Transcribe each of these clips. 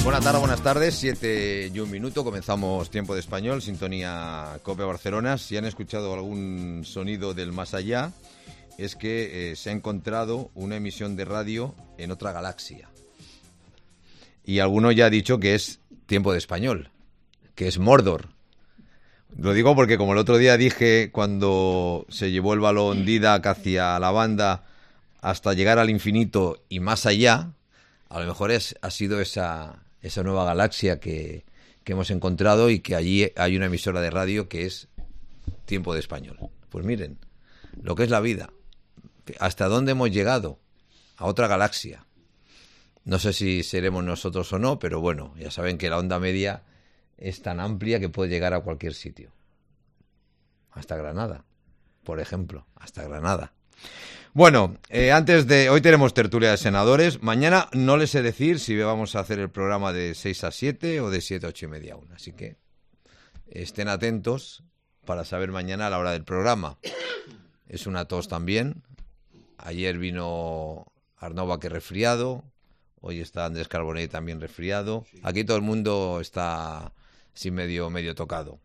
Buenas tardes, 7:01, comenzamos Tiempo de Español, sintonía COPE Barcelona. Si han escuchado algún sonido del más allá, es que se ha encontrado una emisión de radio en otra galaxia. Y alguno ya ha dicho que es Tiempo de Español, que es Mordor. Lo digo porque como el otro día dije, cuando se llevó el balón Didac hacia la banda hasta llegar al infinito y más allá, a lo mejor ha sido esa nueva galaxia que hemos encontrado y que allí hay una emisora de radio que es Tiempo de Español. Pues miren, lo que es la vida, hasta dónde hemos llegado, a otra galaxia. No sé si seremos nosotros o no, pero bueno, ya saben que la onda media es tan amplia que puede llegar a cualquier sitio. Hasta Granada, por ejemplo, hasta Granada. Bueno, hoy tenemos tertulia de senadores. Mañana no les sé decir si vamos a hacer el programa de 6 a 7 o de 7 a 8 y media a 1. Así que estén atentos para saber mañana a la hora del programa. Es una tos también. Ayer vino Arnau Baque resfriado. Hoy está Andrés Carbonell también resfriado. Aquí todo el mundo está así medio tocado.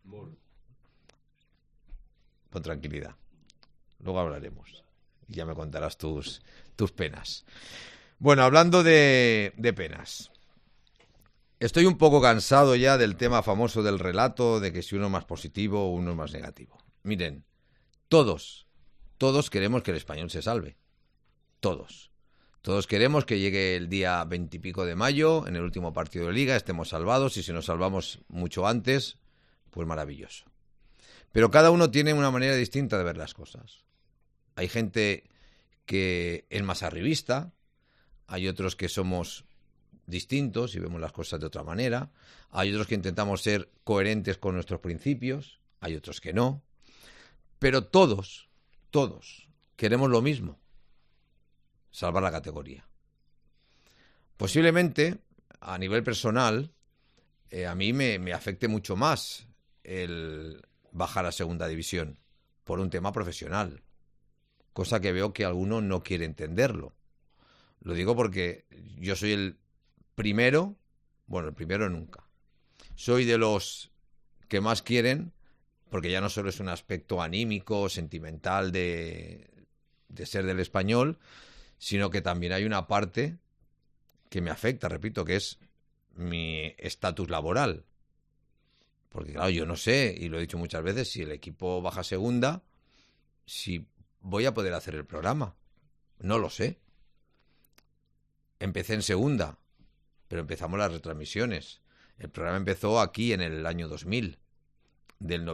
Con tranquilidad. Luego hablaremos. Y ya me contarás tus penas. Bueno, hablando de penas. Estoy un poco cansado ya del tema famoso del relato, de que si uno es más positivo o uno es más negativo. Miren, todos queremos que el español se salve. Todos queremos que llegue el día 20 y pico de mayo, en el último partido de Liga, estemos salvados, y si nos salvamos mucho antes, pues maravilloso. Pero cada uno tiene una manera distinta de ver las cosas. Hay gente que es más arribista, hay otros que somos distintos y vemos las cosas de otra manera, hay otros que intentamos ser coherentes con nuestros principios, hay otros que no, pero todos queremos lo mismo: salvar la categoría. Posiblemente, a nivel personal, a mí me afecte mucho más el bajar a segunda división por un tema profesional, cosa que veo que alguno no quiere entenderlo. Lo digo porque yo soy el primero nunca. Soy de los que más quieren, porque ya no solo es un aspecto anímico, sentimental de ser del Español, sino que también hay una parte que me afecta, repito, que es mi estatus laboral. Porque claro, yo no sé, y lo he dicho muchas veces, si el equipo baja a segunda, si voy a poder hacer el programa. No lo sé. Empecé en segunda, pero empezamos las retransmisiones. El programa empezó aquí en el año 2000. Del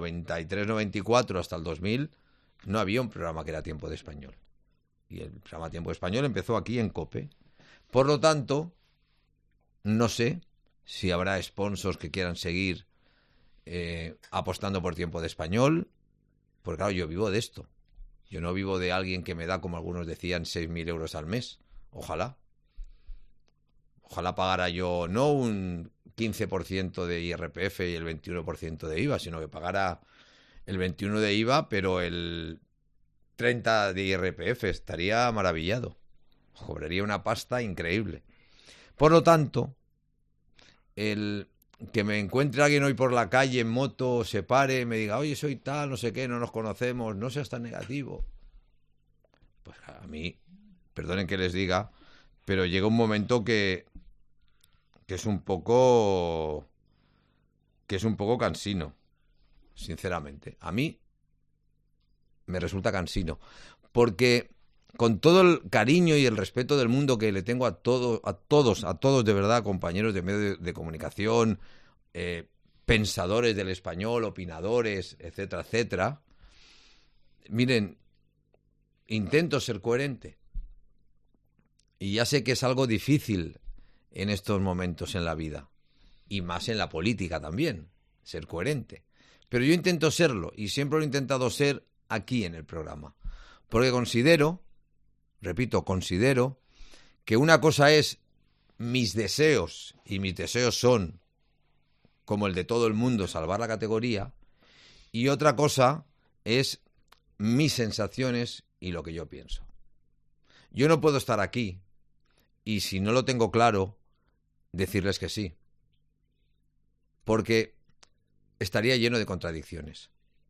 93-94 hasta el 2000 no había un programa que era Tiempo de Español. Y el programa Tiempo de Español empezó aquí en COPE. Por lo tanto, no sé si habrá sponsors que quieran seguir apostando por Tiempo de Español. Porque claro, yo vivo de esto. Yo no vivo de alguien que me da, como algunos decían, 6.000 euros al mes. Ojalá pagara yo no un 15% de IRPF y el 21% de IVA, sino que pagara el 21% de IVA, pero el 30% de IRPF. Estaría maravillado. Cobraría una pasta increíble. Por lo tanto, el que me encuentre alguien hoy por la calle en moto, se pare, me diga, oye, soy tal, no sé qué, no nos conocemos, no seas tan negativo. Pues a mí, perdonen que les diga, pero llega un momento que es un poco cansino, sinceramente. A mí me resulta cansino, porque con todo el cariño y el respeto del mundo que le tengo a todos de verdad, compañeros de medios de comunicación, pensadores del español, opinadores, etcétera, etcétera. Miren, intento ser coherente. Y ya sé que es algo difícil en estos momentos en la vida. Y más en la política también, ser coherente. Pero yo intento serlo, y siempre lo he intentado ser aquí en el programa. Porque considero que una cosa es mis deseos, y mis deseos son, como el de todo el mundo, salvar la categoría, y otra cosa es mis sensaciones y lo que yo pienso. Yo no puedo estar aquí y, si no lo tengo claro, decirles que sí. porque estaría lleno de contradicciones.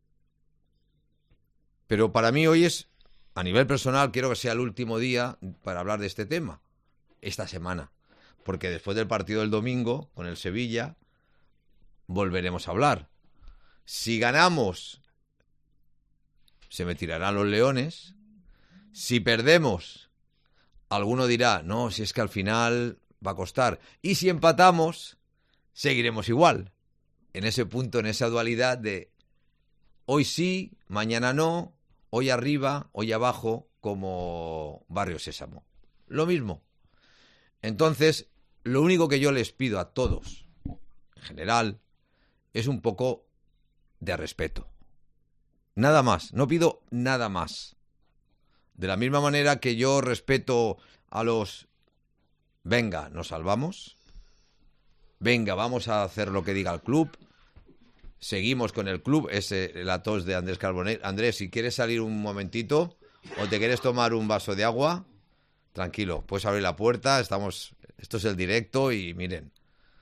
Pero para mí hoy es, a nivel personal, quiero que sea el último día para hablar de este tema, esta semana. Porque después del partido del domingo, con el Sevilla, volveremos a hablar. Si ganamos, se me tirarán los leones. Si perdemos, alguno dirá, no, si es que al final va a costar. Y si empatamos, seguiremos igual. En ese punto, en esa dualidad de hoy sí, mañana no, hoy arriba, hoy abajo, como Barrio Sésamo. Lo mismo. Entonces, lo único que yo les pido a todos, en general, es un poco de respeto. Nada más, no pido nada más. De la misma manera que yo respeto a los venga, nos salvamos, venga, vamos a hacer lo que diga el club, seguimos con el club, la tos de Andrés Carbonell. Andrés, si quieres salir un momentito o te quieres tomar un vaso de agua, tranquilo, puedes abrir la puerta, esto es el directo y miren,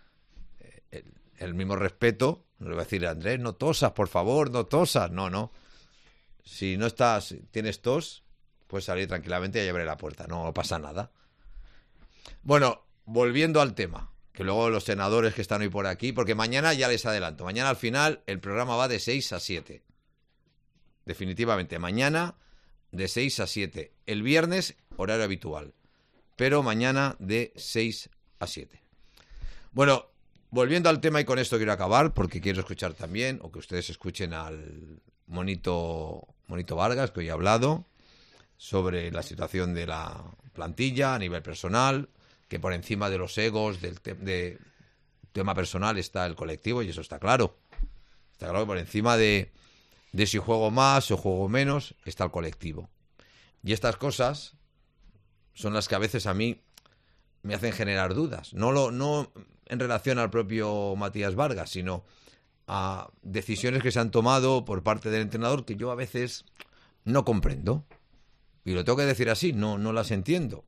el mismo respeto, no le voy a decir a Andrés, no tosas, por favor, no tosas, no. Si no tienes tos, puedes salir tranquilamente y abrir la puerta, no pasa nada. Bueno, volviendo al tema, que luego los senadores que están hoy por aquí, porque mañana ya les adelanto, mañana al final el programa va de 6 a 7. Definitivamente, mañana de 6 a 7. El viernes, horario habitual, pero mañana de 6 a 7. Bueno, volviendo al tema, y con esto quiero acabar, porque quiero escuchar también, o que ustedes escuchen al Monito Vargas, que hoy ha hablado sobre la situación de la plantilla a nivel personal, que por encima de los egos del tema personal está el colectivo, y eso está claro. Está claro que por encima de si juego más o juego menos está el colectivo. Y estas cosas son las que a veces a mí me hacen generar dudas. No en relación al propio Matías Vargas, sino a decisiones que se han tomado por parte del entrenador que yo a veces no comprendo. Y lo tengo que decir así, no las entiendo.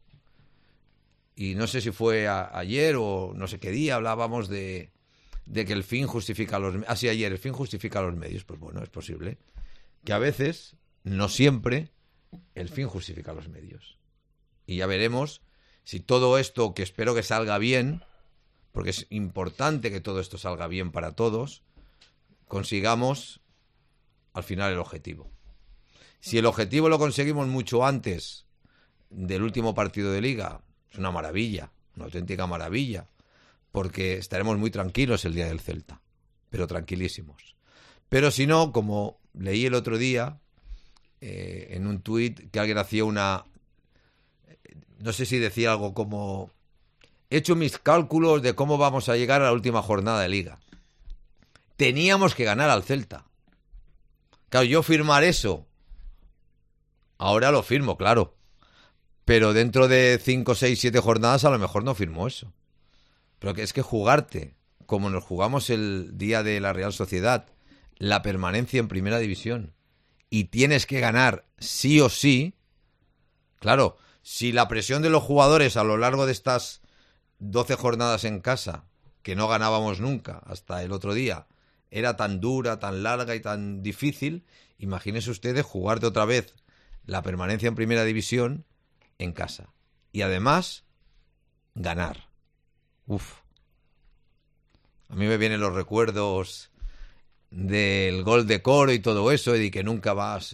Y no sé si fue ayer o no sé qué día hablábamos de que el fin justifica los medios. Sí, ayer, el fin justifica los medios. Pues bueno, es posible que a veces, no siempre, el fin justifica los medios. Y ya veremos si todo esto, que espero que salga bien, porque es importante que todo esto salga bien para todos, consigamos al final el objetivo. Si el objetivo lo conseguimos mucho antes del último partido de Liga, es una maravilla, una auténtica maravilla, porque estaremos muy tranquilos el día del Celta, pero tranquilísimos. Pero si no, como leí el otro día en un tuit que alguien hacía no sé si decía algo como: he hecho mis cálculos de cómo vamos a llegar a la última jornada de Liga. Teníamos que ganar al Celta. Claro, yo firmar eso, ahora lo firmo, claro. Pero dentro de 5, 6, 7 jornadas a lo mejor no firmo eso. Pero que es que jugarte, como nos jugamos el día de la Real Sociedad, la permanencia en Primera División, y tienes que ganar sí o sí, claro, si la presión de los jugadores a lo largo de estas 12 jornadas en casa, que no ganábamos nunca hasta el otro día, era tan dura, tan larga y tan difícil, imagínense ustedes jugarte otra vez la permanencia en Primera División en casa. Y además, ganar. Uf. A mí me vienen los recuerdos del gol de Coro y todo eso, y de que nunca más,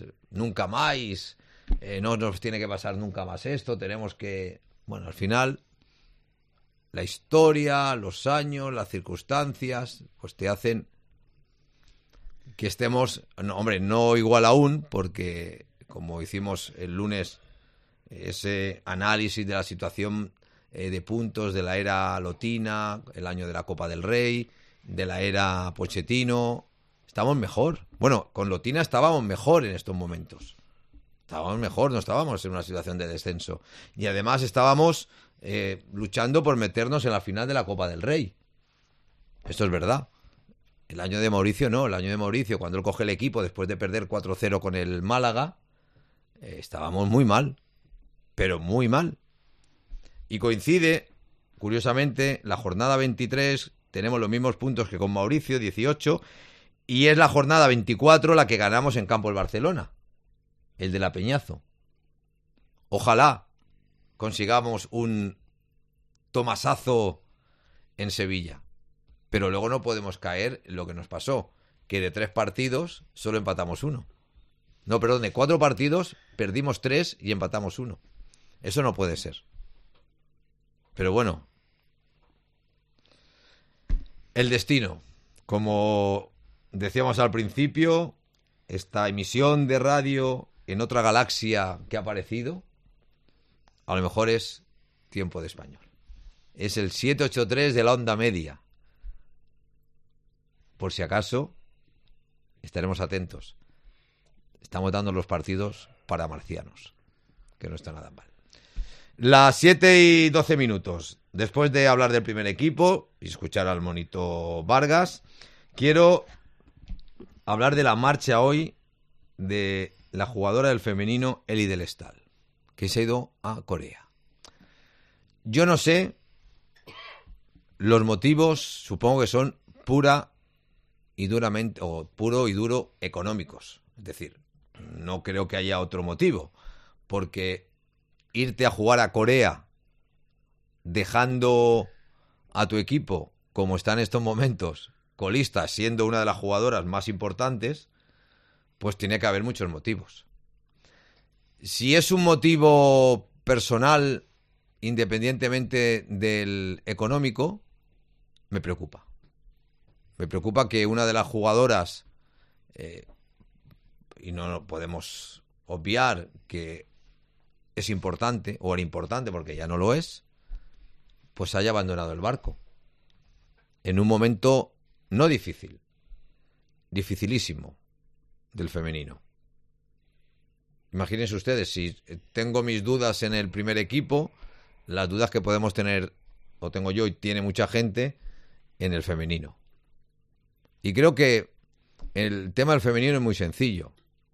no nos tiene que pasar nunca más esto, tenemos que... Bueno, al final, la historia, los años, las circunstancias, pues te hacen que estemos... No, hombre, no igual aún, porque como hicimos el lunes ese análisis de la situación de puntos de la era Lotina, el año de la Copa del Rey, de la era Pochettino, estamos mejor. Bueno, con Lotina estábamos mejor en estos momentos. Estábamos mejor, no estábamos en una situación de descenso. Y además estábamos luchando por meternos en la final de la Copa del Rey. Esto es verdad. El año de Mauricio no, el año de Mauricio, cuando él coge el equipo después de perder 4-0 con el Málaga, estábamos muy mal, pero muy mal. Y coincide, curiosamente, la jornada 23 tenemos los mismos puntos que con Mauricio, 18, y es la jornada 24 la que ganamos en campo el Barcelona, el de la Peñazo. Ojalá consigamos un tomasazo en Sevilla, pero luego no podemos caer en lo que nos pasó, que de 3 partidos solo empatamos 1. No, perdón, de 4 partidos perdimos 3 y empatamos 1. Eso no puede ser. Pero bueno, el destino. Como decíamos al principio, esta emisión de radio en otra galaxia que ha aparecido, a lo mejor es Tiempo de Español. Es el 783 de la onda media. Por si acaso, estaremos atentos. Estamos dando los partidos para marcianos, que no está nada mal. Las 7:12. Después de hablar del primer equipo y escuchar al monito Vargas, quiero hablar de la marcha hoy de la jugadora del femenino Elie del Estal, que se ha ido a Corea. Yo no sé los motivos, supongo que son puro y duro económicos. Es decir, no creo que haya otro motivo, porque irte a jugar a Corea dejando a tu equipo, como está en estos momentos, colista, siendo una de las jugadoras más importantes, pues tiene que haber muchos motivos. Si es un motivo personal, independientemente del económico, me preocupa. Me preocupa que una de las jugadoras, y no podemos obviar que es importante, o era importante porque ya no lo es, pues haya abandonado el barco. En un momento no difícil, dificilísimo del femenino. Imagínense ustedes, si tengo mis dudas en el primer equipo, las dudas que podemos tener, o tengo yo y tiene mucha gente, en el femenino. Y creo que el tema del femenino es muy sencillo.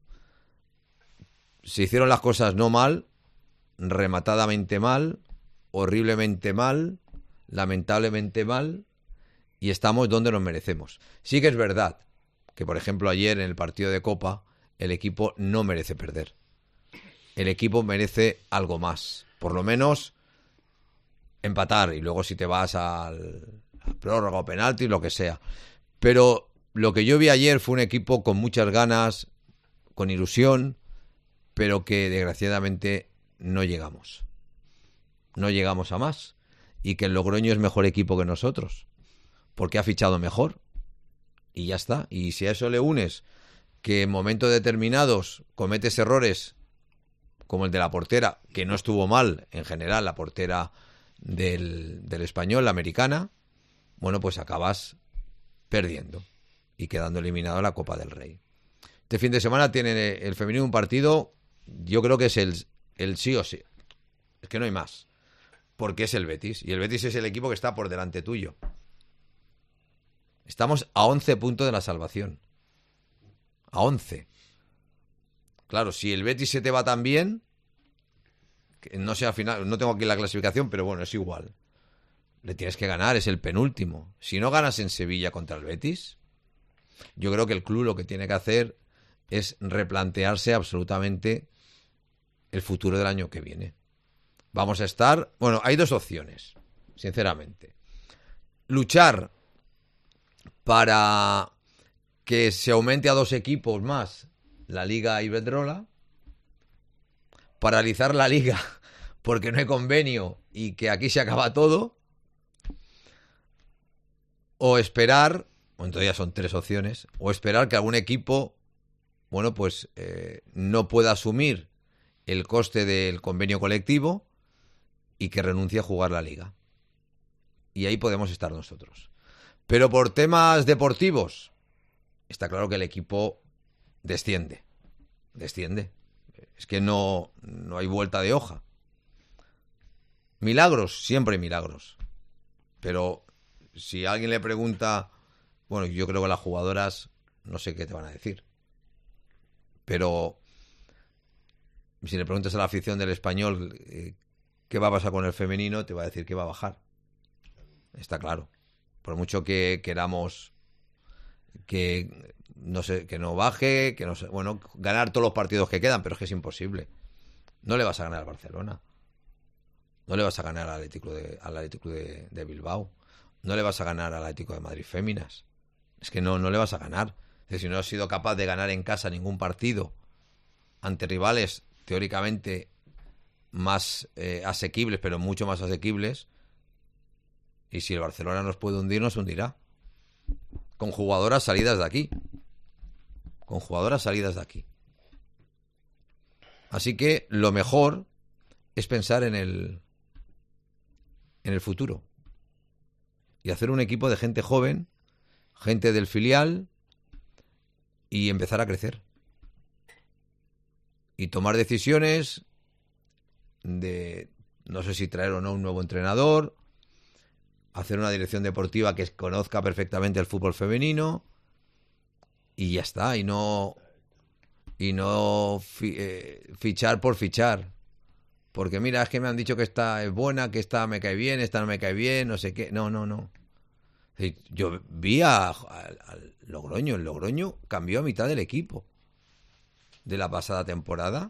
Se hicieron las cosas no mal, rematadamente mal, horriblemente mal, lamentablemente mal, y estamos donde nos merecemos. Sí que es verdad que, por ejemplo, ayer en el partido de Copa, el equipo no merece perder. El equipo merece algo más. Por lo menos empatar, y luego si te vas al prórroga o penalti, lo que sea. Pero lo que yo vi ayer fue un equipo con muchas ganas, con ilusión, pero que desgraciadamente no llegamos. No llegamos a más. Y que el Logroño es mejor equipo que nosotros, porque ha fichado mejor. Y ya está. Y si a eso le unes que en momentos determinados cometes errores como el de la portera, que no estuvo mal en general, la portera del Español, la americana, bueno, pues acabas perdiendo y quedando eliminado en la Copa del Rey. Este fin de semana tiene el femenino un partido, yo creo que es el sí o sí. Es que no hay más. Porque es el Betis. Y el Betis es el equipo que está por delante tuyo. Estamos a 11 puntos de la salvación. A 11. Claro, si el Betis se te va tan bien, que no sé al final, no tengo aquí la clasificación, pero bueno, es igual. Le tienes que ganar, es el penúltimo. Si no ganas en Sevilla contra el Betis, yo creo que el club lo que tiene que hacer es replantearse absolutamente el futuro del año que viene. Vamos a estar... Bueno, hay dos opciones, sinceramente. Luchar para que se aumente a 2 equipos más la Liga Iberdrola, paralizar la Liga porque no hay convenio y que aquí se acaba todo, o esperar, bueno, todavía son 3 opciones, o esperar que algún equipo, bueno, pues no pueda asumir el coste del convenio colectivo y que renuncie a jugar la Liga. Y ahí podemos estar nosotros. Pero por temas deportivos, está claro que el equipo desciende. Es que no hay vuelta de hoja. Milagros, siempre hay milagros. Pero si alguien le pregunta, bueno, yo creo que las jugadoras no sé qué te van a decir. Pero si le preguntas a la afición del Español qué va a pasar con el femenino, te va a decir que va a bajar. Está claro. Por mucho que queramos que no sé, que no baje, que no sé, bueno, ganar todos los partidos que quedan, pero es que es imposible. No le vas a ganar al Barcelona. No le vas a ganar al Atlético de Bilbao. No le vas a ganar al Atlético de Madrid Féminas. Es que no le vas a ganar. Es decir, si no has sido capaz de ganar en casa ningún partido ante rivales teóricamente más asequibles, pero mucho más asequibles, y si el Barcelona nos puede hundir, nos hundirá. Con jugadoras salidas de aquí. Con jugadoras salidas de aquí. Así que lo mejor es pensar en el futuro. Y hacer un equipo de gente joven, gente del filial, y empezar a crecer. Y tomar decisiones de, no sé si traer o no un nuevo entrenador, hacer una dirección deportiva que conozca perfectamente el fútbol femenino, y ya está, y no fichar por fichar. Porque mira, es que me han dicho que esta es buena, que esta me cae bien, esta no me cae bien, no sé qué. No. Yo vi al Logroño. El Logroño cambió a mitad del equipo de la pasada temporada.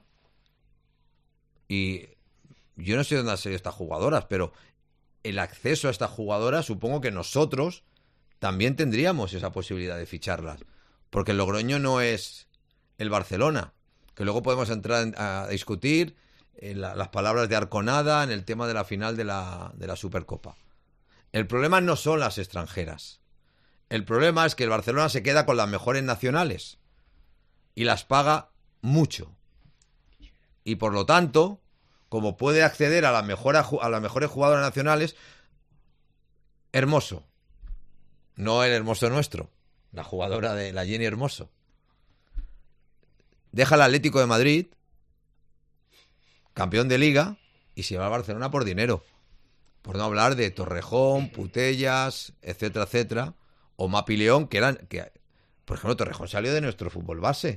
Y yo no sé dónde han salido estas jugadoras, pero el acceso a estas jugadoras, supongo que nosotros también tendríamos esa posibilidad de ficharlas. Porque el Logroño no es el Barcelona, que luego podemos entrar a discutir las palabras de Arconada en el tema de la final de la Supercopa. El problema no son las extranjeras. El problema es que el Barcelona se queda con las mejores nacionales y las paga mucho. Y por lo tanto, como puede acceder a las mejores jugadoras nacionales, Hermoso. No el Hermoso nuestro, la jugadora de la Jenny Hermoso. Deja al Atlético de Madrid, campeón de Liga, y se va a Barcelona por dinero. Por no hablar de Torrejón, Putellas, etcétera, etcétera. O Mapi León, por ejemplo, Torrejón salió de nuestro fútbol base.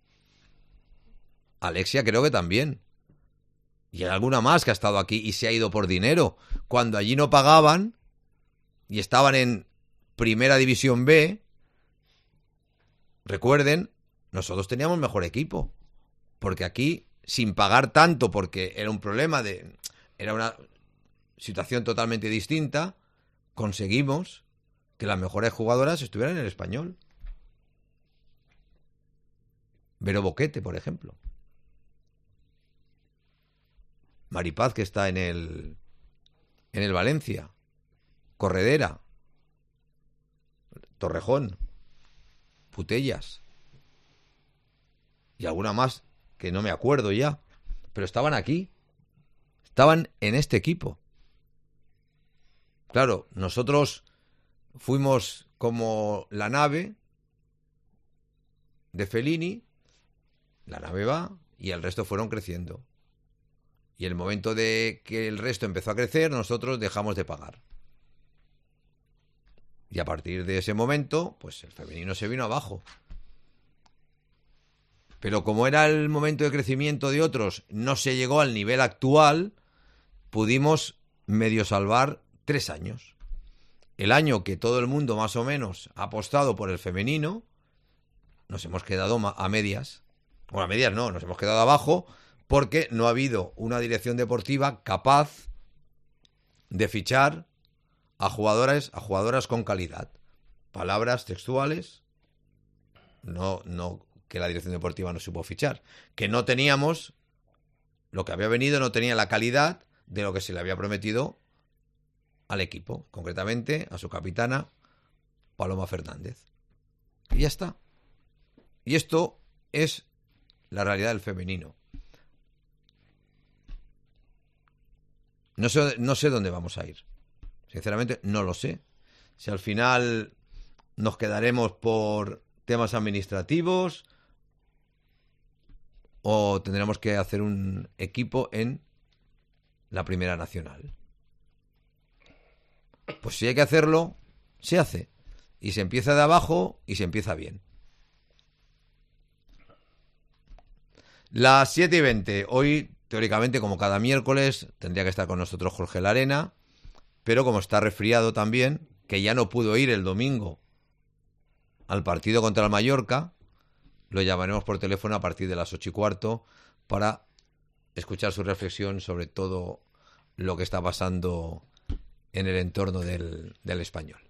Alexia creo que también. Y hay alguna más que ha estado aquí y se ha ido por dinero. Cuando allí no pagaban y estaban en Primera División B, recuerden, nosotros teníamos mejor equipo. Porque aquí, sin pagar tanto, porque era un problema era una situación totalmente distinta, conseguimos que las mejores jugadoras estuvieran en el Español. Vero Boquete, por ejemplo. Maripaz, que está en el Valencia. Corredera. Torrejón. Putellas. Y alguna más que no me acuerdo ya. Pero estaban aquí. Estaban en este equipo. Claro, nosotros fuimos como la nave de Fellini. La nave va y el resto fueron creciendo. Y en el momento de que el resto empezó a crecer, nosotros dejamos de pagar. Y a partir de ese momento, pues el femenino se vino abajo. Pero como era el momento de crecimiento de otros, no se llegó al nivel actual, pudimos medio salvar 3 años. El año que todo el mundo más o menos ha apostado por el femenino, nos hemos quedado a medias. Bueno, a medias no, nos hemos quedado abajo porque no ha habido una dirección deportiva capaz de fichar a jugadoras con calidad. Palabras textuales, no que la dirección deportiva no supo fichar. Que no teníamos, lo que había venido no tenía la calidad de lo que se le había prometido al equipo, concretamente a su capitana, Paloma Fernández. Y ya está. Y esto es la realidad del femenino. No sé dónde vamos a ir. Sinceramente, no lo sé. Si al final nos quedaremos por temas administrativos o tendremos que hacer un equipo en la Primera Nacional. Pues si hay que hacerlo, se hace. Y se empieza de abajo y se empieza bien. Las 7:20. Hoy, teóricamente, como cada miércoles, tendría que estar con nosotros Jorge Larena, pero como está resfriado también, que ya no pudo ir el domingo al partido contra el Mallorca, lo llamaremos por teléfono a partir de las 8:15 para escuchar su reflexión sobre todo lo que está pasando en el entorno del Español.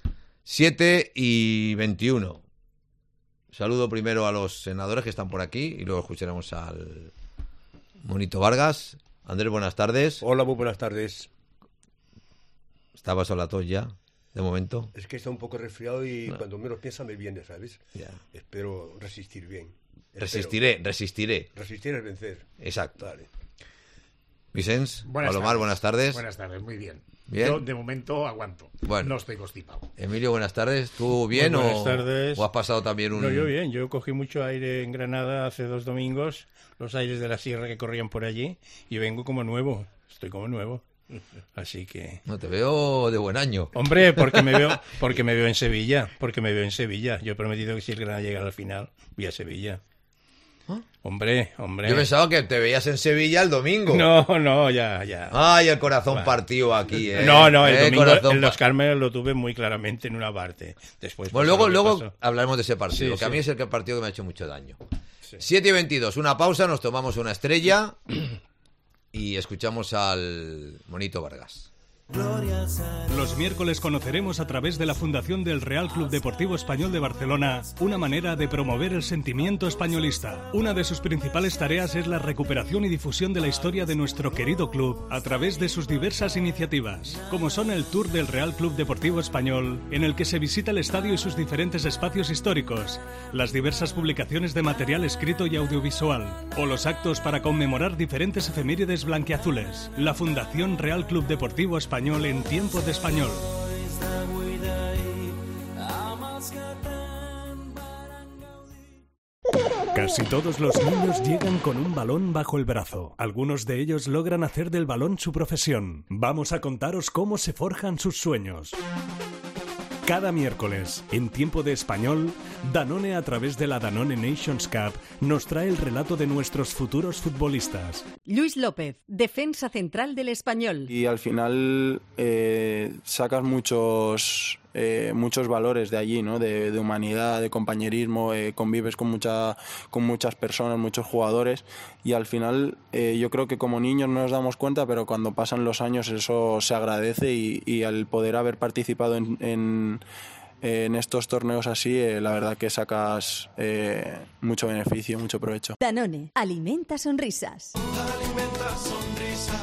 7:21. Saludo primero a los senadores que están por aquí y luego escucharemos al Monito Vargas. Andrés, buenas tardes. Hola, muy buenas tardes. ¿Estabas a la tos ya, de momento? Es que está un poco resfriado y cuando menos piensa me viene, ¿sabes? Ya. Espero resistir bien. Resistiré. Resistir es vencer. Exacto. Vale. Vicens, Palomar, buenas tardes. Buenas tardes, muy bien. ¿Bien? Yo, de momento, aguanto. Bueno. No estoy constipado. Emilio, buenas tardes. ¿Tú bien buenas tardes. o has pasado también un...? No, yo bien. Yo cogí mucho aire en Granada hace 2 domingos, los aires de la sierra que corrían por allí, y vengo como nuevo. Estoy como nuevo. Así que... No, te veo de buen año. Hombre, porque me veo en Sevilla. Yo he prometido que si el Granada llega al final, voy a Sevilla. ¿Ah? Hombre. Yo pensaba que te veías en Sevilla el domingo. No, ya. Ay, el corazón partido aquí, ¿eh? No, el domingo corazón en Los Cármenes lo tuve muy claramente en una parte. Después, bueno, luego pasó. hablaremos de ese partido, Sí, que a sí. mí es el partido que me ha hecho mucho daño. Sí. 7:22, una pausa, nos tomamos una estrella y escuchamos al Monito Vargas. Los miércoles conoceremos a través de la Fundación del Real Club Deportivo Español de Barcelona una manera de promover el sentimiento españolista. Una de sus principales tareas es la recuperación y difusión de la historia de nuestro querido club a través de sus diversas iniciativas, como son el Tour del Real Club Deportivo Español, en el que se visita el estadio y sus diferentes espacios históricos, las diversas publicaciones de material escrito y audiovisual, o los actos para conmemorar diferentes efemérides blanquiazules. La Fundación Real Club Deportivo Español en tiempo de español. Casi todos los niños llegan con un balón bajo el brazo. Algunos de ellos logran hacer del balón su profesión. Vamos a contaros cómo se forjan sus sueños. Cada miércoles, en tiempo de español, Danone, a través de la Danone Nations Cup, nos trae el relato de nuestros futuros futbolistas. Luis López, defensa central del Español. Y al final sacas muchos valores de allí, ¿no? De humanidad, de compañerismo, convives con muchas personas, muchos jugadores, y al final yo creo que como niños no nos damos cuenta, pero cuando pasan los años eso se agradece y al poder haber participado en estos torneos así, la verdad que sacas mucho beneficio, mucho provecho. Danone, alimenta sonrisas. Alimenta sonrisas.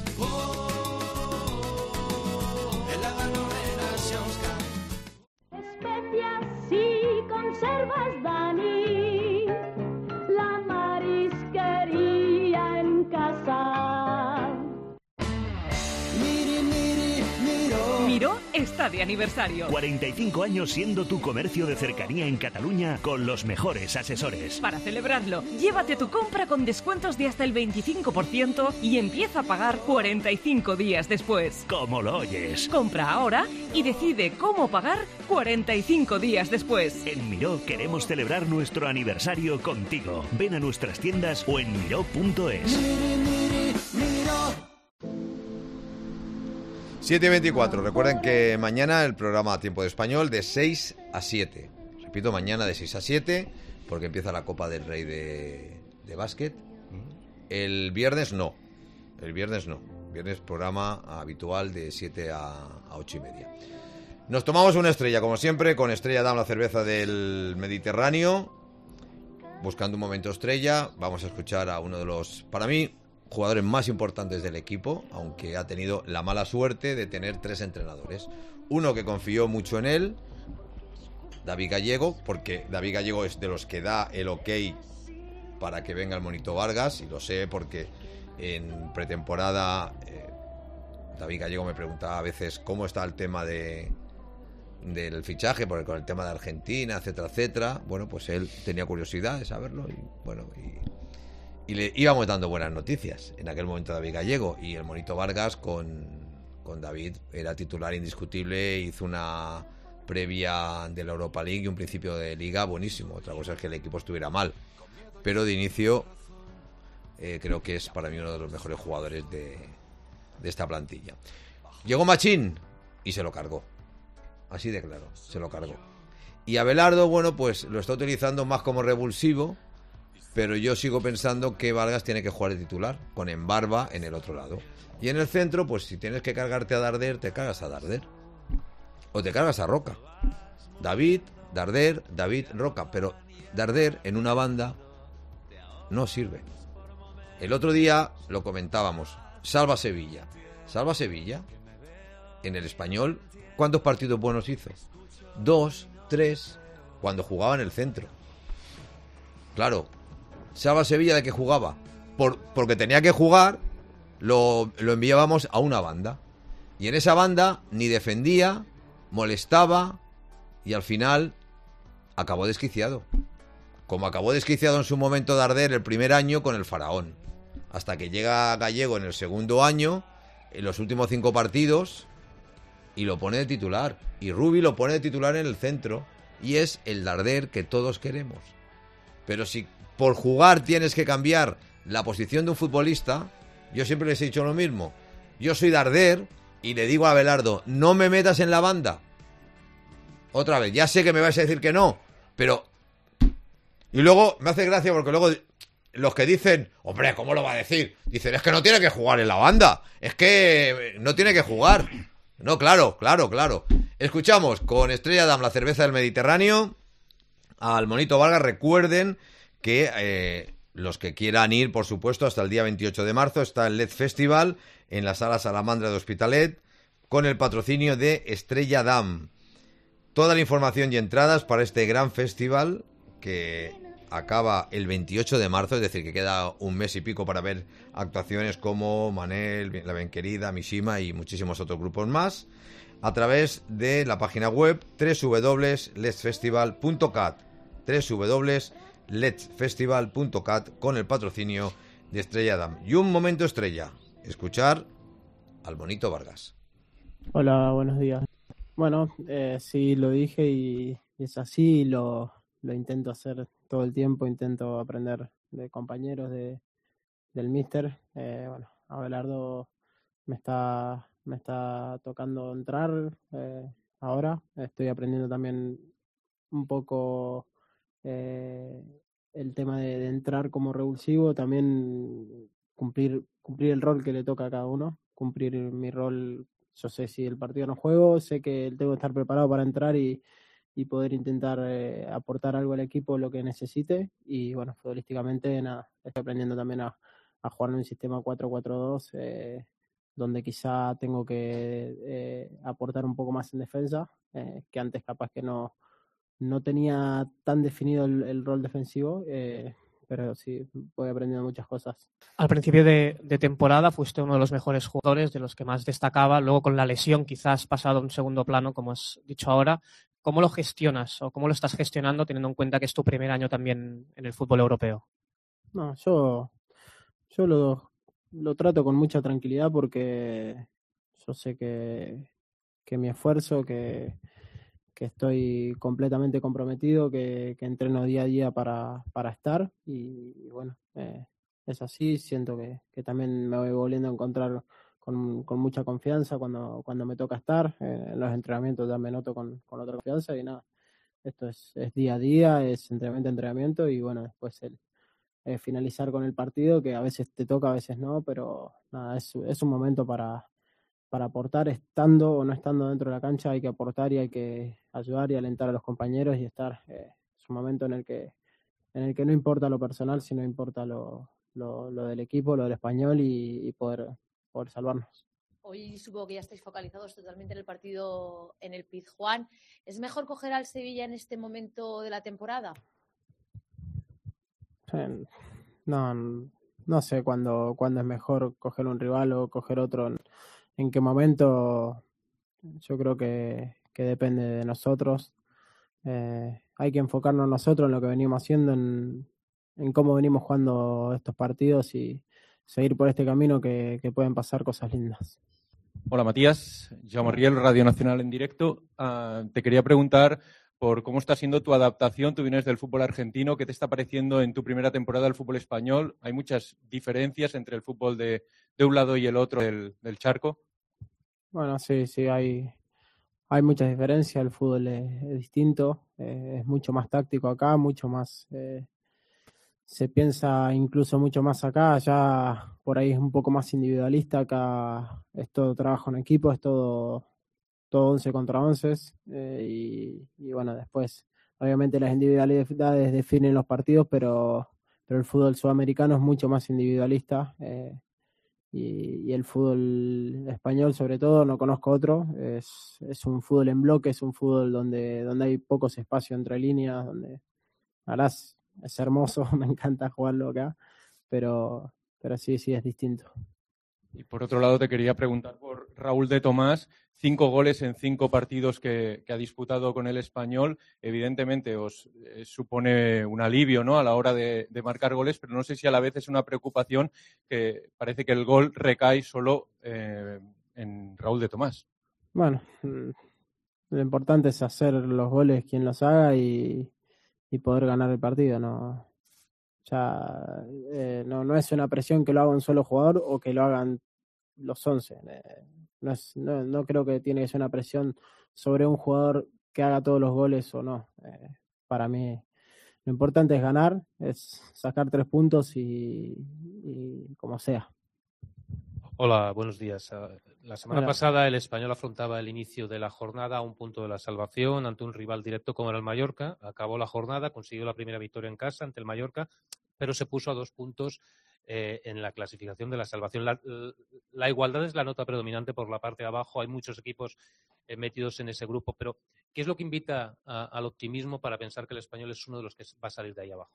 Especias y conservas, Dani, la marisquería en casa. Miró está de aniversario. 45 años siendo tu comercio de cercanía en Cataluña con los mejores asesores. Para celebrarlo, llévate tu compra con descuentos de hasta el 25% y empieza a pagar 45 días después. ¿Cómo lo oyes? Compra ahora y decide cómo pagar 45 días después. En Miró queremos celebrar nuestro aniversario contigo. Ven a nuestras tiendas o en miró.es. 7:24. Recuerden que mañana el programa Tiempo de Español de 6 a 7. Repito, mañana de 6 a 7, porque empieza la Copa del Rey de básquet. El viernes no. El viernes programa habitual de 7 a 8:30. Nos tomamos una estrella, como siempre, con Estrella Damm, la cerveza del Mediterráneo. Buscando un momento estrella, vamos a escuchar a uno de los, para mí, jugadores más importantes del equipo, aunque ha tenido la mala suerte de tener 3 entrenadores. Uno que confió mucho en él, David Gallego, porque David Gallego es de los que da el ok para que venga el Monito Vargas, y lo sé porque en pretemporada David Gallego me preguntaba a veces cómo está el tema del fichaje, porque con el tema de Argentina, etcétera, etcétera. Bueno, pues él tenía curiosidad de saberlo y bueno, y le íbamos dando buenas noticias en aquel momento a David Gallego, y el Monito Vargas con David era titular indiscutible, hizo una previa de la Europa League y un principio de liga buenísimo. Otra cosa es que el equipo estuviera mal, pero de inicio creo que es para mí uno de los mejores jugadores de esta plantilla. Llegó Machín y se lo cargó. Así de claro, se lo cargó. Y Abelardo, bueno, pues lo está utilizando más como revulsivo, pero yo sigo pensando que Vargas tiene que jugar de titular, con Embarba en el otro lado. Y en el centro, pues si tienes que cargarte a Darder, te cargas a Darder. O te cargas a Roca. David, Darder, David, Roca. Pero Darder en una banda no sirve. El otro día lo comentábamos. Salva Sevilla. Salva Sevilla. En el Español, ¿cuántos partidos buenos hizo? 2, 3, cuando jugaba en el centro. Claro, Salva Sevilla, ¿de qué jugaba? Porque tenía que jugar, lo enviábamos a una banda. Y en esa banda ni defendía, molestaba y al final acabó desquiciado. Como acabó desquiciado en su momento Darder el primer año con el Faraón. Hasta que llega Gallego en el segundo año, en los últimos 5 partidos, y lo pone de titular. Y Rubi lo pone de titular en el centro. Y es el Darder que todos queremos. Pero si por jugar tienes que cambiar la posición de un futbolista, yo siempre les he dicho lo mismo. Yo soy Darder y le digo a Abelardo, no me metas en la banda. Otra vez, ya sé que me vais a decir que no, pero... Y luego me hace gracia porque luego los que dicen, hombre, ¿cómo lo va a decir? Dicen, es que no tiene que jugar en la banda. Es que no tiene que jugar. No, claro. Escuchamos con Estrella Damm, la cerveza del Mediterráneo, al Monito Vargas. Recuerden que los que quieran ir, por supuesto, hasta el día 28 de marzo está el LED Festival en la Sala Salamandra de Hospitalet con el patrocinio de Estrella Damm. Toda la información y entradas para este gran festival que acaba el 28 de marzo, es decir, que queda un mes y pico para ver actuaciones como Manel, La Benquerida, Mishima y muchísimos otros grupos más, a través de la página web www.letsfestival.cat www.letsfestival.cat con el patrocinio de Estrella Damm. Y un momento estrella, escuchar al Monito Vargas. Hola, buenos días. Bueno, sí, lo dije y es así, lo intento hacer todo el tiempo, intento aprender de compañeros del míster. Bueno, Abelardo me está tocando entrar ahora. Estoy aprendiendo también un poco el tema de entrar como revulsivo, también cumplir el rol que le toca a cada uno, cumplir mi rol. Yo sé si el partido no juego, sé que tengo que estar preparado para entrar y poder intentar aportar algo al equipo, lo que necesite. Y bueno, futbolísticamente nada, estoy aprendiendo también a jugar en un sistema 4-4-2, donde quizá tengo que aportar un poco más en defensa, que antes capaz que no tenía tan definido el rol defensivo, pero sí, voy aprendiendo muchas cosas. Al principio de temporada fuiste uno de los mejores jugadores, de los que más destacaba. Luego con la lesión quizás pasado a un segundo plano, como has dicho ahora. ¿Cómo lo gestionas o cómo lo estás gestionando teniendo en cuenta que es tu primer año también en el fútbol europeo? No, yo lo trato con mucha tranquilidad porque yo sé que mi esfuerzo, que estoy completamente comprometido, que entreno día a día para estar y bueno, es así. Siento que también me voy volviendo a encontrar con mucha confianza cuando me toca estar. En los entrenamientos ya me noto con otra confianza y nada, esto es día a día, es entrenamiento y bueno, después finalizar con el partido, que a veces te toca, a veces no, pero nada, es un momento para aportar, estando o no estando dentro de la cancha. Hay que aportar y hay que ayudar y alentar a los compañeros y estar. Es un momento en el que no importa lo personal, sino importa lo del equipo, lo del Español y poder salvarnos. Hoy supongo que ya estáis focalizados totalmente en el partido en el Pizjuán. ¿Es mejor coger al Sevilla en este momento de la temporada? No sé cuándo es mejor coger un rival o coger otro. ¿En qué momento? Yo creo que depende de nosotros. Hay que enfocarnos nosotros en lo que venimos haciendo, en cómo venimos jugando estos partidos y seguir por este camino que pueden pasar cosas lindas. Hola Matías, Jaume Riel, Radio Nacional en directo. Te quería preguntar por cómo está siendo tu adaptación. Tú vienes del fútbol argentino, ¿qué te está pareciendo en tu primera temporada del fútbol español? ¿Hay muchas diferencias entre el fútbol de un lado y el otro del charco? Bueno, sí, hay hay muchas diferencias, el fútbol es distinto, es mucho más táctico acá, mucho más, se piensa incluso mucho más acá, allá por ahí es un poco más individualista, acá es todo trabajo en equipo, es todo 11 contra 11, y bueno, después obviamente las individualidades definen los partidos, pero el fútbol sudamericano es mucho más individualista, y el fútbol español sobre todo, no conozco otro, es un fútbol en bloque, es un fútbol donde hay pocos espacios entre líneas, donde ahora es hermoso, me encanta jugarlo acá, pero sí es distinto. Y por otro lado te quería preguntar por Raúl de Tomás, 5 goles en 5 partidos que ha disputado con el Español. Evidentemente os supone un alivio, ¿no?, a la hora de marcar goles, pero no sé si a la vez es una preocupación que parece que el gol recae solo en Raúl de Tomás. Bueno, lo importante es hacer los goles quien los haga y poder ganar el partido, ¿no? Ya no es una presión que lo haga un solo jugador o que lo hagan los 11. No creo que tiene que ser una presión sobre un jugador que haga todos los goles o no. Para mí lo importante es ganar, es sacar 3 puntos y como sea. Hola, buenos días. La semana Hola. pasada el Español afrontaba el inicio de la jornada a un punto de la salvación ante un rival directo como era el Mallorca. Acabó la jornada, consiguió la primera victoria en casa ante el Mallorca, pero se puso a 2 puntos en la clasificación de la salvación. La igualdad es la nota predominante por la parte de abajo. Hay muchos equipos metidos en ese grupo, pero ¿qué es lo que invita al optimismo para pensar que el Español es uno de los que va a salir de ahí abajo?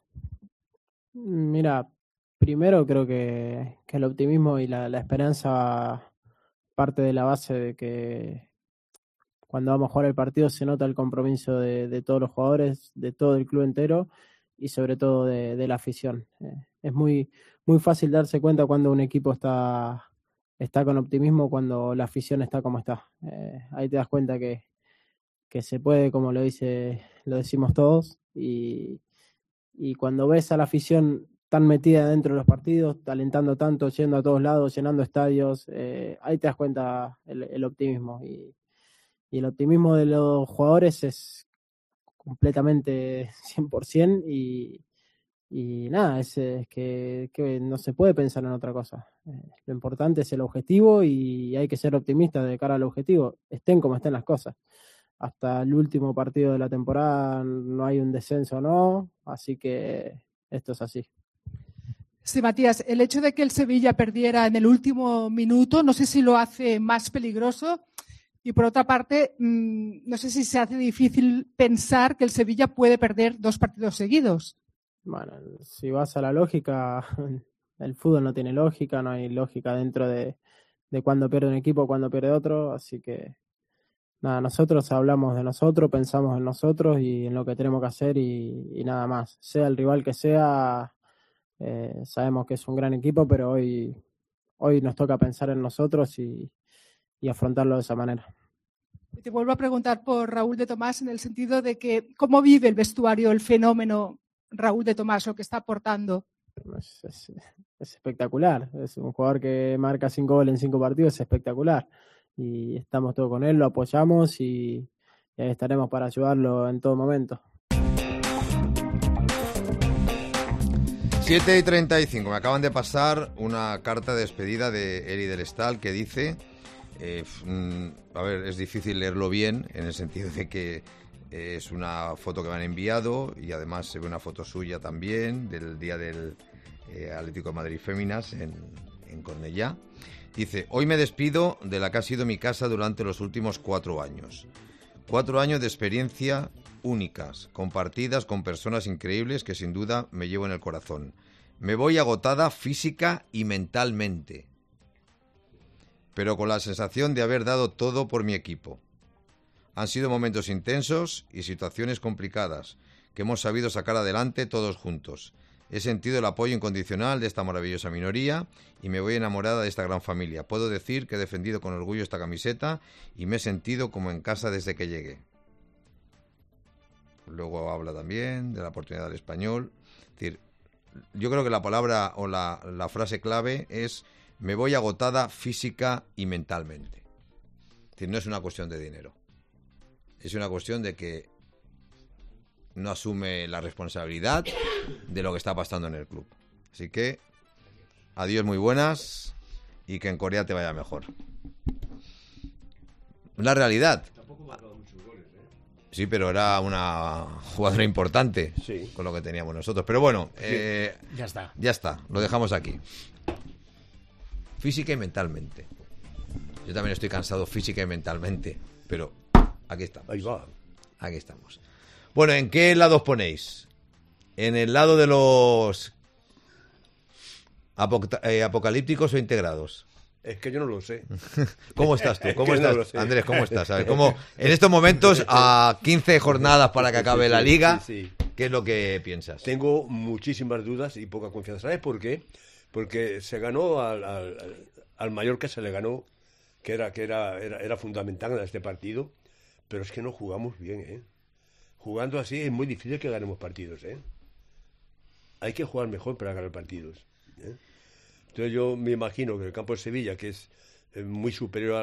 Mira, primero creo que el optimismo y la esperanza parte de la base de que cuando vamos a jugar el partido se nota el compromiso de todos los jugadores, de todo el club entero y sobre todo de la afición. Es muy fácil darse cuenta cuando un equipo está con optimismo, cuando la afición está como está. Ahí te das cuenta que se puede, como lo decimos todos, y cuando ves a la afición tan metida dentro de los partidos, alentando tanto, yendo a todos lados, llenando estadios, ahí te das cuenta el optimismo. Y el optimismo de los jugadores es completamente 100%, y nada, es que no se puede pensar en otra cosa. Lo importante es el objetivo y hay que ser optimistas de cara al objetivo, estén como estén las cosas. Hasta el último partido de la temporada no hay un descenso, ¿no? Así que esto es así. Sí, Matías, el hecho de que el Sevilla perdiera en el último minuto, no sé si lo hace más peligroso. Y por otra parte, no sé si se hace difícil pensar que el Sevilla puede perder 2 partidos seguidos. Bueno, si vas a la lógica, el fútbol no tiene lógica, no hay lógica dentro de cuando pierde un equipo o cuando pierde otro, así que nada, nosotros hablamos de nosotros, pensamos en nosotros y en lo que tenemos que hacer y nada más. Sea el rival que sea, sabemos que es un gran equipo, pero hoy nos toca pensar en nosotros y afrontarlo de esa manera. Te vuelvo a preguntar por Raúl de Tomás en el sentido de que ¿cómo vive el vestuario el fenómeno Raúl de Tomás, lo que está aportando? Es espectacular, es un jugador que marca 5 goles en 5 partidos, es espectacular y estamos todos con él, lo apoyamos y ahí estaremos para ayudarlo en todo momento. 7:35, me acaban de pasar una carta de despedida de Eli del Estal que dice, a ver, es difícil leerlo bien en el sentido de que es una foto que me han enviado y además se ve una foto suya también del día del Atlético de Madrid Féminas en Cornellá. Dice, hoy me despido de la que ha sido mi casa durante los últimos 4 años. 4 años de experiencia únicas, compartidas con personas increíbles que sin duda me llevo en el corazón. Me voy agotada física y mentalmente, pero con la sensación de haber dado todo por mi equipo. Han sido momentos intensos y situaciones complicadas que hemos sabido sacar adelante todos juntos. He sentido el apoyo incondicional de esta maravillosa minoría y me voy enamorada de esta gran familia. Puedo decir que he defendido con orgullo esta camiseta y me he sentido como en casa desde que llegué. Luego habla también de la oportunidad del Español. Es decir, yo creo que la palabra o la frase clave es me voy agotada física y mentalmente. Es decir, no es una cuestión de dinero. es una cuestión de que no asume la responsabilidad de lo que está pasando en el club. Así que, adiós, muy buenas, y que en Corea te vaya mejor. La realidad. Tampoco marcado muchos goles, Sí, pero era una jugadora importante con lo que teníamos nosotros. Pero bueno, ya está. Ya está, lo dejamos aquí. Física y mentalmente. Yo también estoy cansado física y mentalmente, pero aquí estamos. Ahí va. Aquí estamos. Bueno, ¿en qué lado os ponéis? ¿En el lado de los apocalípticos o integrados? Es que yo no lo sé. ¿Cómo estás tú? ¿Cómo Es que estás, no lo sé. Andrés? ¿Cómo estás? A ver, ¿cómo, en estos momentos, a 15 jornadas para que acabe la liga, qué es lo que piensas? Tengo muchísimas dudas y poca confianza. ¿Sabes por qué? Porque se ganó al Mallorca, se le ganó, que era fundamental en este partido, pero es que no jugamos bien, ¿eh? Jugando así es muy difícil que ganemos partidos, ¿eh? Hay que jugar mejor para ganar partidos, ¿eh? Entonces yo me imagino que el campo de Sevilla, que es muy superior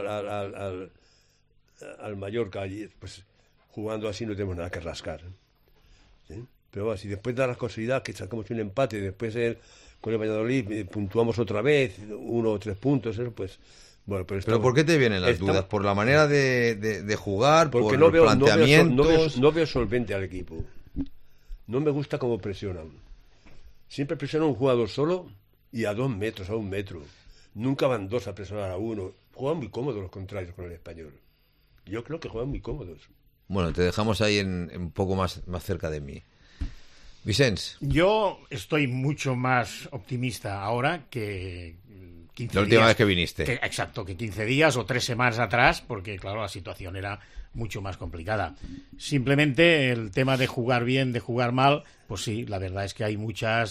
al Mallorca, pues jugando así no tenemos nada que rascar, ¿sí? Pero bueno, si después da la casualidad que sacamos un empate, después con el Valladolid puntuamos otra vez 1 o 3 puntos, ¿eh? Pues bueno, pero ¿por qué te vienen las dudas? ¿Por la manera de jugar? Porque ¿Por planteamientos? No veo solvente al equipo. No me gusta cómo presionan. Siempre presionan a un jugador solo y a 2 metros, a 1 metro. Nunca van 2 a presionar a 1. Juegan muy cómodos los contrarios con el Español. Yo creo que juegan muy cómodos. Bueno, te dejamos ahí un poco más cerca de mí. Vicens. Yo estoy mucho más optimista ahora que 15 la última días, vez que viniste. Exacto, que 15 días o 3 semanas atrás, porque claro, la situación era mucho más complicada. Simplemente el tema de jugar bien, de jugar mal, pues sí, la verdad es que hay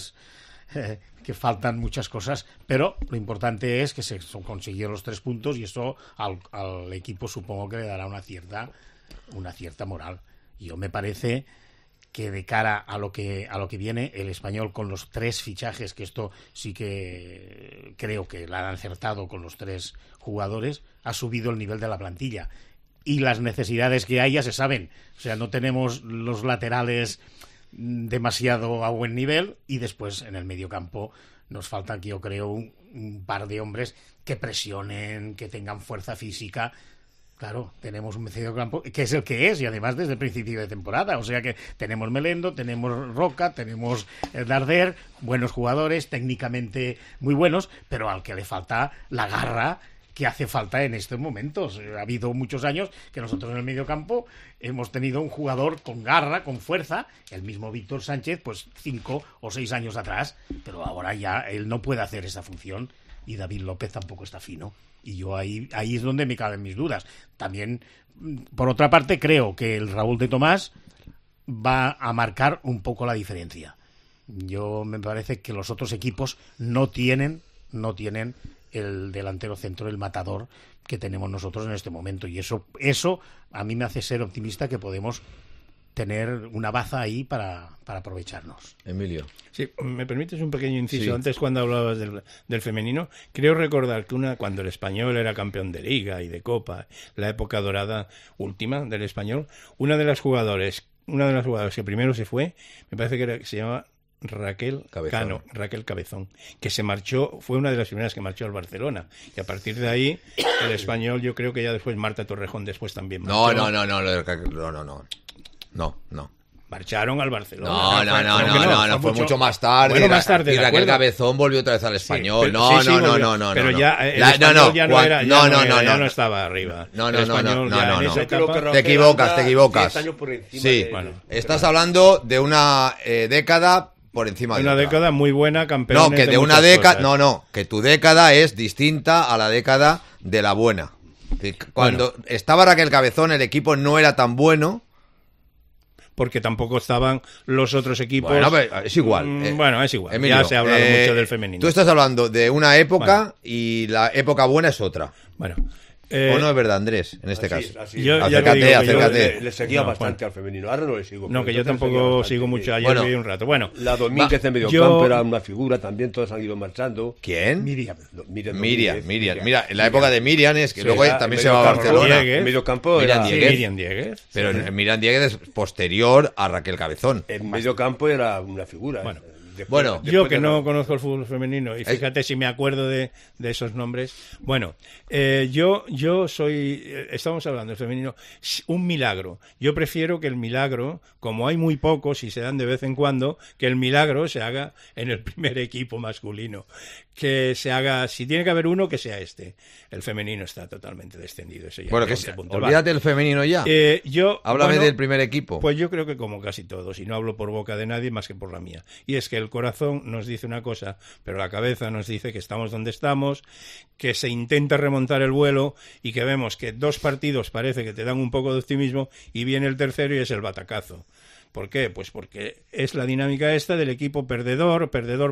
que faltan muchas cosas, pero lo importante es que se consiguieron los 3 puntos y eso al equipo supongo que le dará una cierta moral. Yo me parece que de cara a lo que viene, el Español con los 3 fichajes, que esto sí que creo que la han acertado con los 3 jugadores, ha subido el nivel de la plantilla. Y las necesidades que hay ya se saben. O sea, no tenemos los laterales demasiado a buen nivel y después en el mediocampo nos falta, yo creo, un par de hombres que presionen, que tengan fuerza física. Claro, tenemos un mediocampo que es el que es y además desde el principio de temporada. O sea que tenemos Melendo, tenemos Roca, tenemos Darder, buenos jugadores, técnicamente muy buenos, pero al que le falta la garra que hace falta en estos momentos. Ha habido muchos años que nosotros en el mediocampo hemos tenido un jugador con garra, con fuerza, el mismo Víctor Sánchez, pues 5 o 6 años atrás, pero ahora ya él no puede hacer esa función y David López tampoco está fino. Y yo ahí es donde me caben mis dudas. También, por otra parte, creo que el Raúl de Tomás va a marcar un poco la diferencia. Yo me parece que los otros equipos no tienen el delantero centro, el matador que tenemos nosotros en este momento. Y eso a mí me hace ser optimista que podemos tener una baza ahí para aprovecharnos. Emilio. Sí, ¿me permites un pequeño inciso? Sí. Antes, cuando hablabas del femenino, creo recordar que cuando el Español era campeón de Liga y de Copa, la época dorada última del Español, una de las jugadoras que primero se fue, me parece que se llama Raquel Cabezón, que se marchó, fue una de las primeras que marchó al Barcelona, y a partir de ahí el Español, yo creo que ya después Marta Torrejón después también marchó. No. Marcharon al Barcelona. No, fue mucho más tarde. Bueno, más tarde, y Raquel Cabezón volvió otra vez al Español. Sí, no. Pero ya el Español ya no estaba arriba. No. Te equivocas. 10 años por encima. Sí, estás hablando de una década por encima de una otra. década muy buena, campeones. No, que de una década, que tu década es distinta a la década de la buena. Cuando estaba Raquel Cabezón, el equipo no era tan bueno. Porque tampoco estaban los otros equipos. Bueno, es igual. Es igual. Emilio, ya se ha hablado mucho del femenino. Tú estás hablando de una época y la época buena es otra. Bueno, ¿O no es verdad, Andrés, en este caso? Acércate. Le seguía bastante al femenino, ahora no le sigo. No, que yo tampoco sigo mucho, ayer vi un rato. Bueno, la Domínguez en medio campo era una figura, también todos han ido marchando. ¿Quién? Miriam. Mira, en la época de Miriam es que luego también se va a Barcelona. En medio campo era Miriam Dieguez. Pero Miriam Dieguez es posterior a Raquel Cabezón. En medio campo era una figura. Bueno, yo que no conozco el fútbol femenino, y fíjate si me acuerdo de esos nombres. Bueno, yo soy, estamos hablando del femenino, un milagro. Yo prefiero que el milagro, como hay muy pocos y se dan de vez en cuando, que el milagro se haga en el primer equipo masculino. Que se haga, si tiene que haber uno, que sea este. El femenino está totalmente descendido. Eso ya bueno, olvídate del femenino ya. Háblame del primer equipo. Pues yo creo que como casi todos, y no hablo por boca de nadie más que por la mía. Y es que el corazón nos dice una cosa, pero la cabeza nos dice que estamos donde estamos, que se intenta remontar el vuelo y que vemos que 2 partidos parece que te dan un poco de optimismo y viene el tercero y es el batacazo. ¿Por qué? Pues porque es la dinámica esta del equipo perdedor,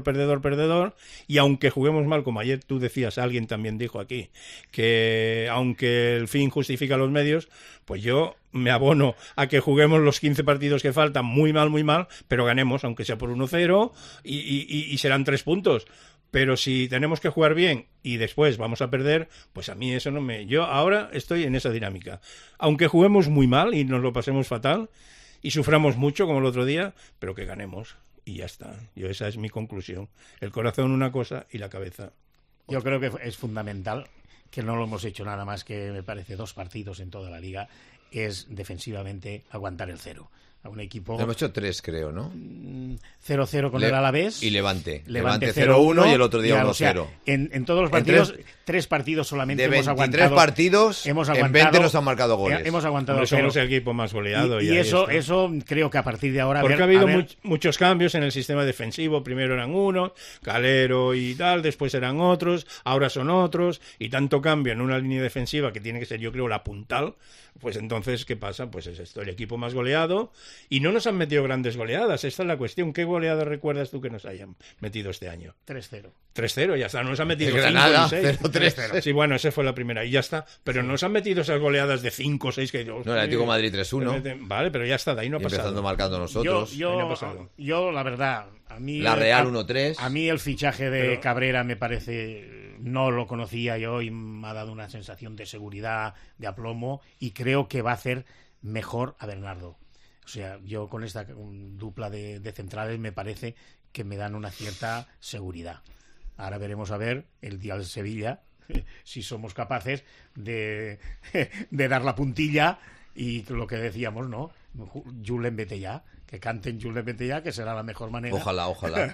y aunque juguemos mal, como ayer tú decías, alguien también dijo aquí, que aunque el fin justifica los medios, pues yo me abono a que juguemos los 15 partidos que faltan muy mal, pero ganemos, aunque sea por 1-0, y serán 3 puntos. Pero si tenemos que jugar bien y después vamos a perder, pues a mí eso no me... Yo ahora estoy en esa dinámica. Aunque juguemos muy mal y nos lo pasemos fatal, y suframos mucho como el otro día, pero que ganemos y ya está. Esa es mi conclusión. El corazón una cosa y la cabeza otra. Yo creo que es fundamental, que no lo hemos hecho nada más que, me parece, 2 partidos en toda la liga, es defensivamente aguantar el 0. A un equipo... Hemos hecho 3, creo, ¿no? 0-0 con el Alavés. Y Levante 0-1 y el otro día 1-0. O sea, en todos los partidos, 3 partidos solamente de 23 hemos aguantado. Partidos, en 20 nos han marcado goles. Hemos aguantado. Somos el equipo más goleado. Y eso creo que a partir de ahora... Porque ha habido muchos cambios en el sistema defensivo. Primero eran unos, Calero y tal, después eran otros, ahora son otros, y tanto cambio en una línea defensiva que tiene que ser, yo creo, la puntal. Pues entonces, ¿qué pasa? Pues es esto, el equipo más goleado, y no nos han metido grandes goleadas. Esta es la cuestión. ¿Qué goleada recuerdas tú que nos hayan metido este año? 3-0. 3-0, ya está. No nos han metido 5 Granada, y 6. 0-3. Sí, bueno, esa fue la primera, y ya está. Pero no nos han metido esas goleadas de 5 o 6 que... No, el Atlético de Madrid 3-1. Vale, pero ya está, de ahí no ha pasado. Empezando marcando nosotros. Yo, la verdad, a mí... La Real 1-3. A mí el fichaje de Cabrera me parece... No lo conocía yo y me ha dado una sensación de seguridad, de aplomo, y creo que va a hacer mejor a Bernardo. O sea, yo con esta dupla de centrales me parece que me dan una cierta seguridad. Ahora veremos a ver el día del Sevilla si somos capaces de dar la puntilla y lo que decíamos, ¿no? Julen, vete ya, que canten Julen, vete ya, que será la mejor manera. Ojalá.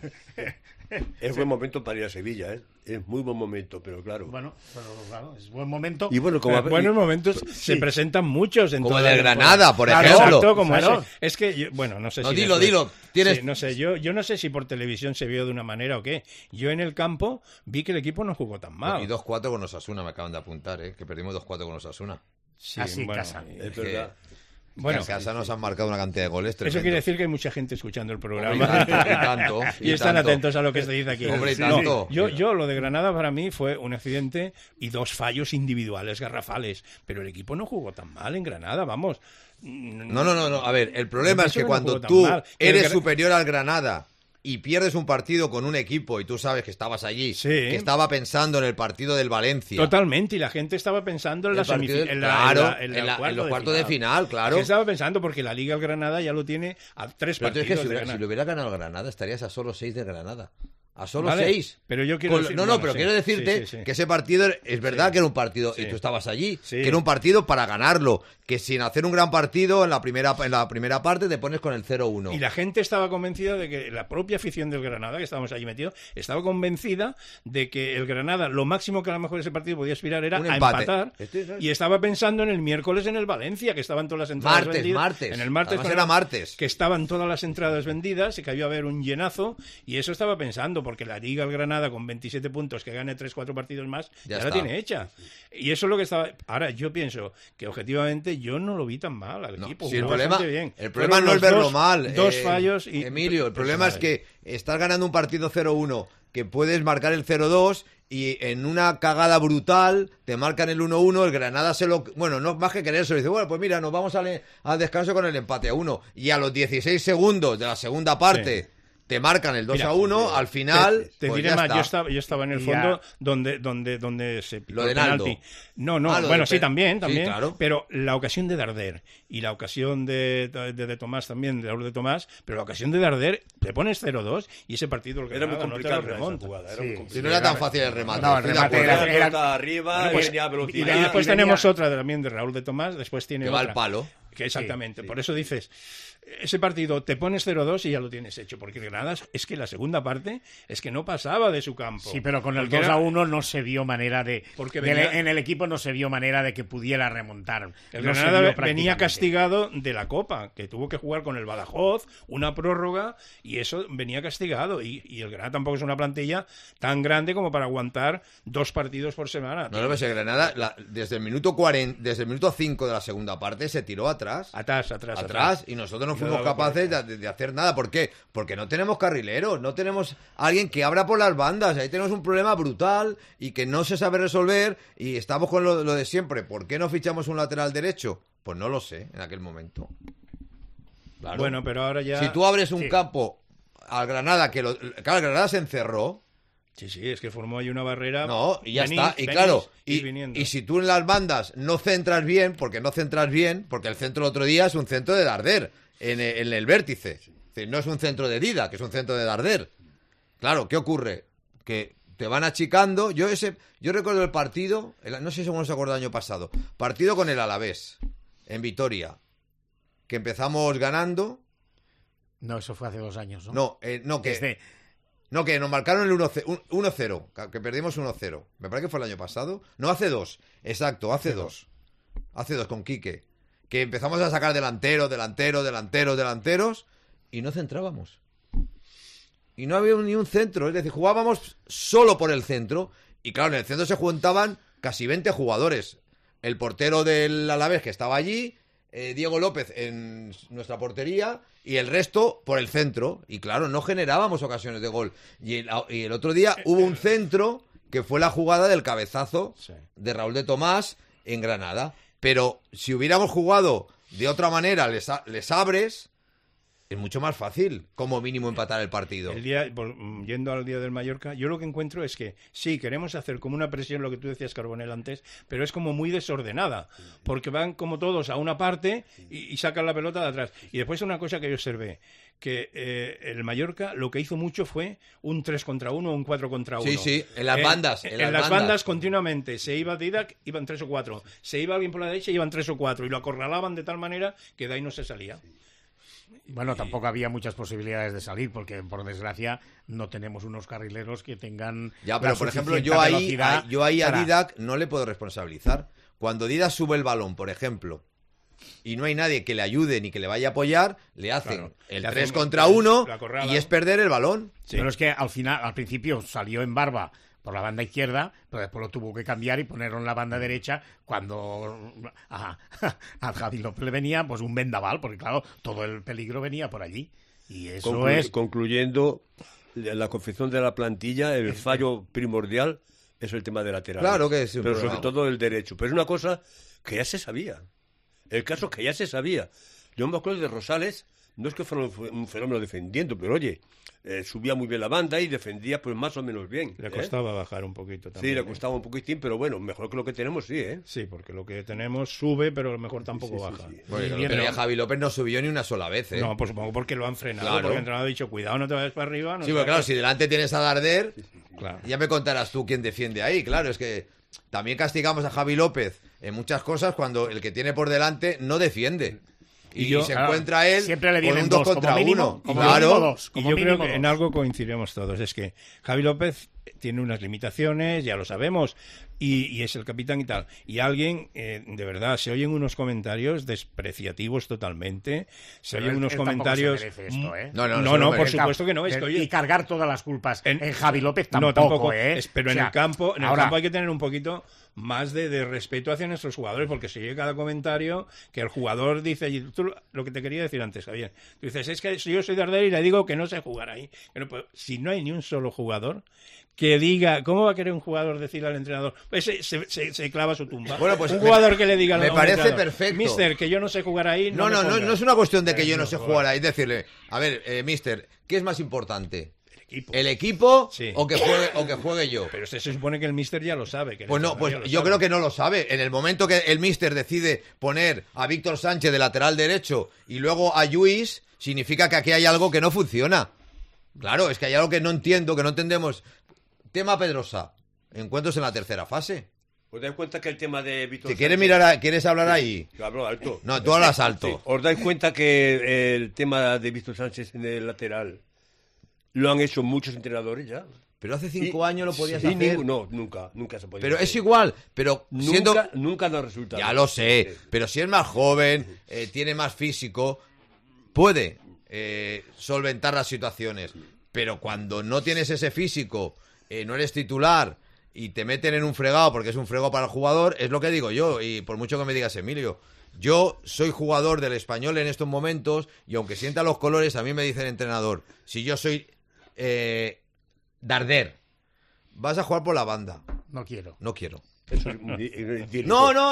Es buen momento para ir a Sevilla, ¿eh? Es muy buen momento, pero claro. Bueno, es buen momento. Y bueno, buenos momentos se presentan muchos en como toda el de Granada, por ejemplo. Exacto, como ese. Es que, no sé si... Dilo. ¿Tienes... Sí, no sé, yo no sé si por televisión se vio de una manera o qué. Yo en el campo vi que el equipo no jugó tan mal. Y 2-4 con Osasuna, me acaban de apuntar, que perdimos 2-4 con Osasuna. Sí, casa. Es verdad. Bueno, en casa nos han marcado una cantidad de goles tremendos. Eso quiere decir que hay mucha gente escuchando el programa. Y están atentos a lo que se dice aquí. Hombre, tanto. Yo lo de Granada para mí fue un accidente y 2 fallos individuales garrafales. Pero el equipo no jugó tan mal en Granada, vamos. No. A ver, el problema es que cuando tú eres superior al Granada y pierdes un partido con un equipo y tú sabes que estabas allí, que estaba pensando en el partido del Valencia. Totalmente, y la gente estaba pensando en la semifinal, en los cuartos de final, claro. Que estaba pensando porque la Liga del Granada ya lo tiene a 3 partidos. Pero es que si lo hubiera ganado el Granada, estarías a solo 6 de Granada. A solo 6. Pero yo quiero decir, pero quiero decirte que ese partido es verdad que era un partido y tú estabas allí, que era un partido para ganarlo, que sin hacer un gran partido en la primera parte te pones con el 0-1. Y la gente estaba convencida de que la propia afición del Granada, que estábamos allí metidos, estaba convencida de que el Granada, lo máximo que a lo mejor ese partido podía aspirar era a empatar. Y estaba pensando en el miércoles en el Valencia, que estaban todas las entradas vendidas. En el martes era martes. Que estaban todas las entradas vendidas y que había haber un llenazo, y eso estaba pensando. todo, porque la Liga el Granada con 27 puntos, que gane 3-4 partidos más, ya la tiene hecha. Y eso es lo que estaba... Ahora, yo pienso que objetivamente yo no lo vi tan mal al equipo. Sí, el problema no es verlo mal. Dos fallos y... Emilio, el problema es que estás ganando un partido 0-1, que puedes marcar el 0-2 y en una cagada brutal te marcan el 1-1, el Granada se lo... Bueno, no más que querer, se lo dice, bueno, pues mira, nos vamos al descanso con el empate a 1. Y a los 16 segundos de la segunda parte... Sí. Te marcan el 2-1, al final. Te pues diré más, está. yo estaba en el fondo donde se pitó lo de el penalti. No, bueno, sí, también, sí, claro. Pero la ocasión de Darder y la ocasión de Tomás también, de Raúl de Tomás, pero la ocasión de Darder, te pones 0-2 y ese partido era muy complicado, no te lo remonta. Si no era tan fácil el remate. No, el remate era arriba, pues, y después tenemos otra también de Raúl de Tomás, después tiene que otra. Va al palo. Que exactamente, por eso dices, ese partido te pones 0-2 y ya lo tienes hecho, porque Granada es que la segunda parte es que no pasaba de su campo. Sí, pero con el 2-1 no se vio manera de... Porque en el equipo no se vio manera de que pudiera remontar. El Granada venía castigado de la Copa, que tuvo que jugar con el Badajoz, una prórroga, y eso venía castigado. Y el Granada tampoco es una plantilla tan grande como para aguantar 2 partidos por semana. No, el Granada, desde el minuto 5 de la segunda parte, se tiró atrás, y nosotros no fuimos capaces de hacer nada. ¿Por qué? Porque no tenemos carrileros, no tenemos alguien que abra por las bandas. Ahí tenemos un problema brutal y que no se sabe resolver y estamos con lo de siempre. ¿Por qué no fichamos un lateral derecho? Pues no lo sé en aquel momento. Claro. Bueno, pero ahora ya... Si tú abres un campo al Granada, claro, el Granada se encerró. Sí, es que formó ahí una barrera. No, y ya está. Y claro, y si tú en las bandas no centras bien, porque el centro el otro día es un centro de Darder, en el vértice. Es decir, no es un centro de Dida, que es un centro de Darder. Claro, ¿qué ocurre? Que te van achicando. Yo recuerdo el partido, no sé si uno se acuerda del año pasado, partido con el Alavés, en Vitoria, que empezamos ganando. No, eso fue hace 2 años, ¿no? No, que nos marcaron el 1-0, que perdimos 1-0. Me parece que fue el año pasado. No, hace 2. Exacto, hace 2. Hace 2 con Quique. Que empezamos a sacar delanteros y no centrábamos. Y no había ni un centro. Es decir, jugábamos solo por el centro. Y claro, en el centro se juntaban casi 20 jugadores. El portero del Alavés, que estaba allí, Diego López en nuestra portería y el resto por el centro. Y claro, no generábamos ocasiones de gol. Y el otro día hubo un centro que fue la jugada del cabezazo de Raúl de Tomás en Granada. Pero si hubiéramos jugado de otra manera, les abres, es mucho más fácil, como mínimo, empatar el partido. Yendo al día del Mallorca, yo lo que encuentro es que sí, queremos hacer como una presión, lo que tú decías, Carbonell, antes, pero es como muy desordenada, porque van como todos a una parte y sacan la pelota de atrás. Y después una cosa que yo observé, que el Mallorca lo que hizo mucho fue un 3 contra 1 o un 4 contra 1. Sí, en las bandas. En las bandas continuamente. Se iba Didac, iban 3 o 4. Se iba alguien por la derecha, iban 3 o 4. Y lo acorralaban de tal manera que de ahí no se salía. Bueno, tampoco había muchas posibilidades de salir, porque por desgracia no tenemos unos carrileros que tengan... Ya, pero por ejemplo, yo ahí a Didac no le puedo responsabilizar. Cuando Didac sube el balón, por ejemplo, y no hay nadie que le ayude ni que le vaya a apoyar, le hacen el 3 contra 1 y es perder el balón. Sí. Pero es que al principio salió en Barba por la banda izquierda, pero después lo tuvo que cambiar y ponerlo en la banda derecha cuando a Javi López le venía pues un vendaval, porque claro, todo el peligro venía por allí. Y eso concluyendo la confección de la plantilla, el fallo primordial es el tema de lateral. Claro que es un pero problema. Sobre todo el derecho. Pero es una cosa que ya se sabía. El caso es que ya se sabía. Yo me acuerdo de Rosales, no es que fuera un fenómeno defendiendo, pero oye, subía muy bien la banda y defendía pues más o menos bien. Le costaba bajar un poquito también. Sí, le costaba un poquitín, pero bueno, mejor que lo que tenemos, sí, ¿eh? Sí, porque lo que tenemos sube, pero a lo mejor tampoco baja. Sí. Bueno, pero ya Javi López no subió ni una sola vez, ¿eh? No, pues supongo porque lo han frenado, porque el entrenador ha dicho, cuidado, no te vayas para arriba. Sí, pero claro, si delante tienes a Darder, ya me contarás tú quién defiende ahí, claro, es que también castigamos a Javi López en muchas cosas cuando el que tiene por delante no defiende. Y se encuentra él siempre le con un 2 contra 1. Claro. Y yo creo que en algo coincidiremos todos. Es que Javi López tiene unas limitaciones, ya lo sabemos, y es el capitán y tal. Y alguien, de verdad, se oyen unos comentarios despreciativos totalmente, se oyen unos comentarios... Se merece esto, ¿eh? No, por supuesto que no. Es que, oye, y cargar todas las culpas en Javi López tampoco, ¿eh? Pero en el campo hay que tener un poquito más de respeto hacia nuestros jugadores, porque se oye cada comentario que el jugador dice, y tú, lo que te quería decir antes, Javier, tú dices, es que yo soy de Ardera y le digo que no sé jugar ahí. Si no hay ni un solo jugador que diga, ¿cómo va a querer un jugador decirle al entrenador? Pues se clava su tumba. Bueno, pues un jugador que le diga me parece perfecto. Mister, que yo no sé jugar ahí. No es una cuestión de que yo no sé jugar ahí. Decirle, a ver, mister, ¿qué es más importante? ¿El equipo sí. o que juegue yo? Pero se supone que el míster ya lo sabe. Que pues no, pues yo creo que no lo sabe. En el momento que el míster decide poner a Víctor Sánchez de lateral derecho y luego a Lluís, significa que aquí hay algo que no funciona. Claro, es que hay algo que no entiendo, que no entendemos. Tema Pedrosa, encuentros en la tercera fase. ¿Os dais cuenta que el tema de Víctor Si ¿Quieres hablar ahí? Yo hablo alto. No, tú hablas alto. Sí. ¿Os dais cuenta que el tema de Víctor Sánchez en el lateral lo han hecho muchos entrenadores ya? Pero hace 5 años lo podías hacer. No, nunca se podía Pero hacer. es igual, pero nunca da resultado. Ya lo sé, pero si es más joven, tiene más físico, puede solventar las situaciones. Pero cuando no tienes ese físico, no eres titular y te meten en un fregado porque es un fregado para el jugador, es lo que digo yo, y por mucho que me digas, Emilio, yo soy jugador del Español en estos momentos y aunque sienta los colores, a mí me dice el entrenador, si yo soy Darder, vas a jugar por la banda. No quiero. Eso es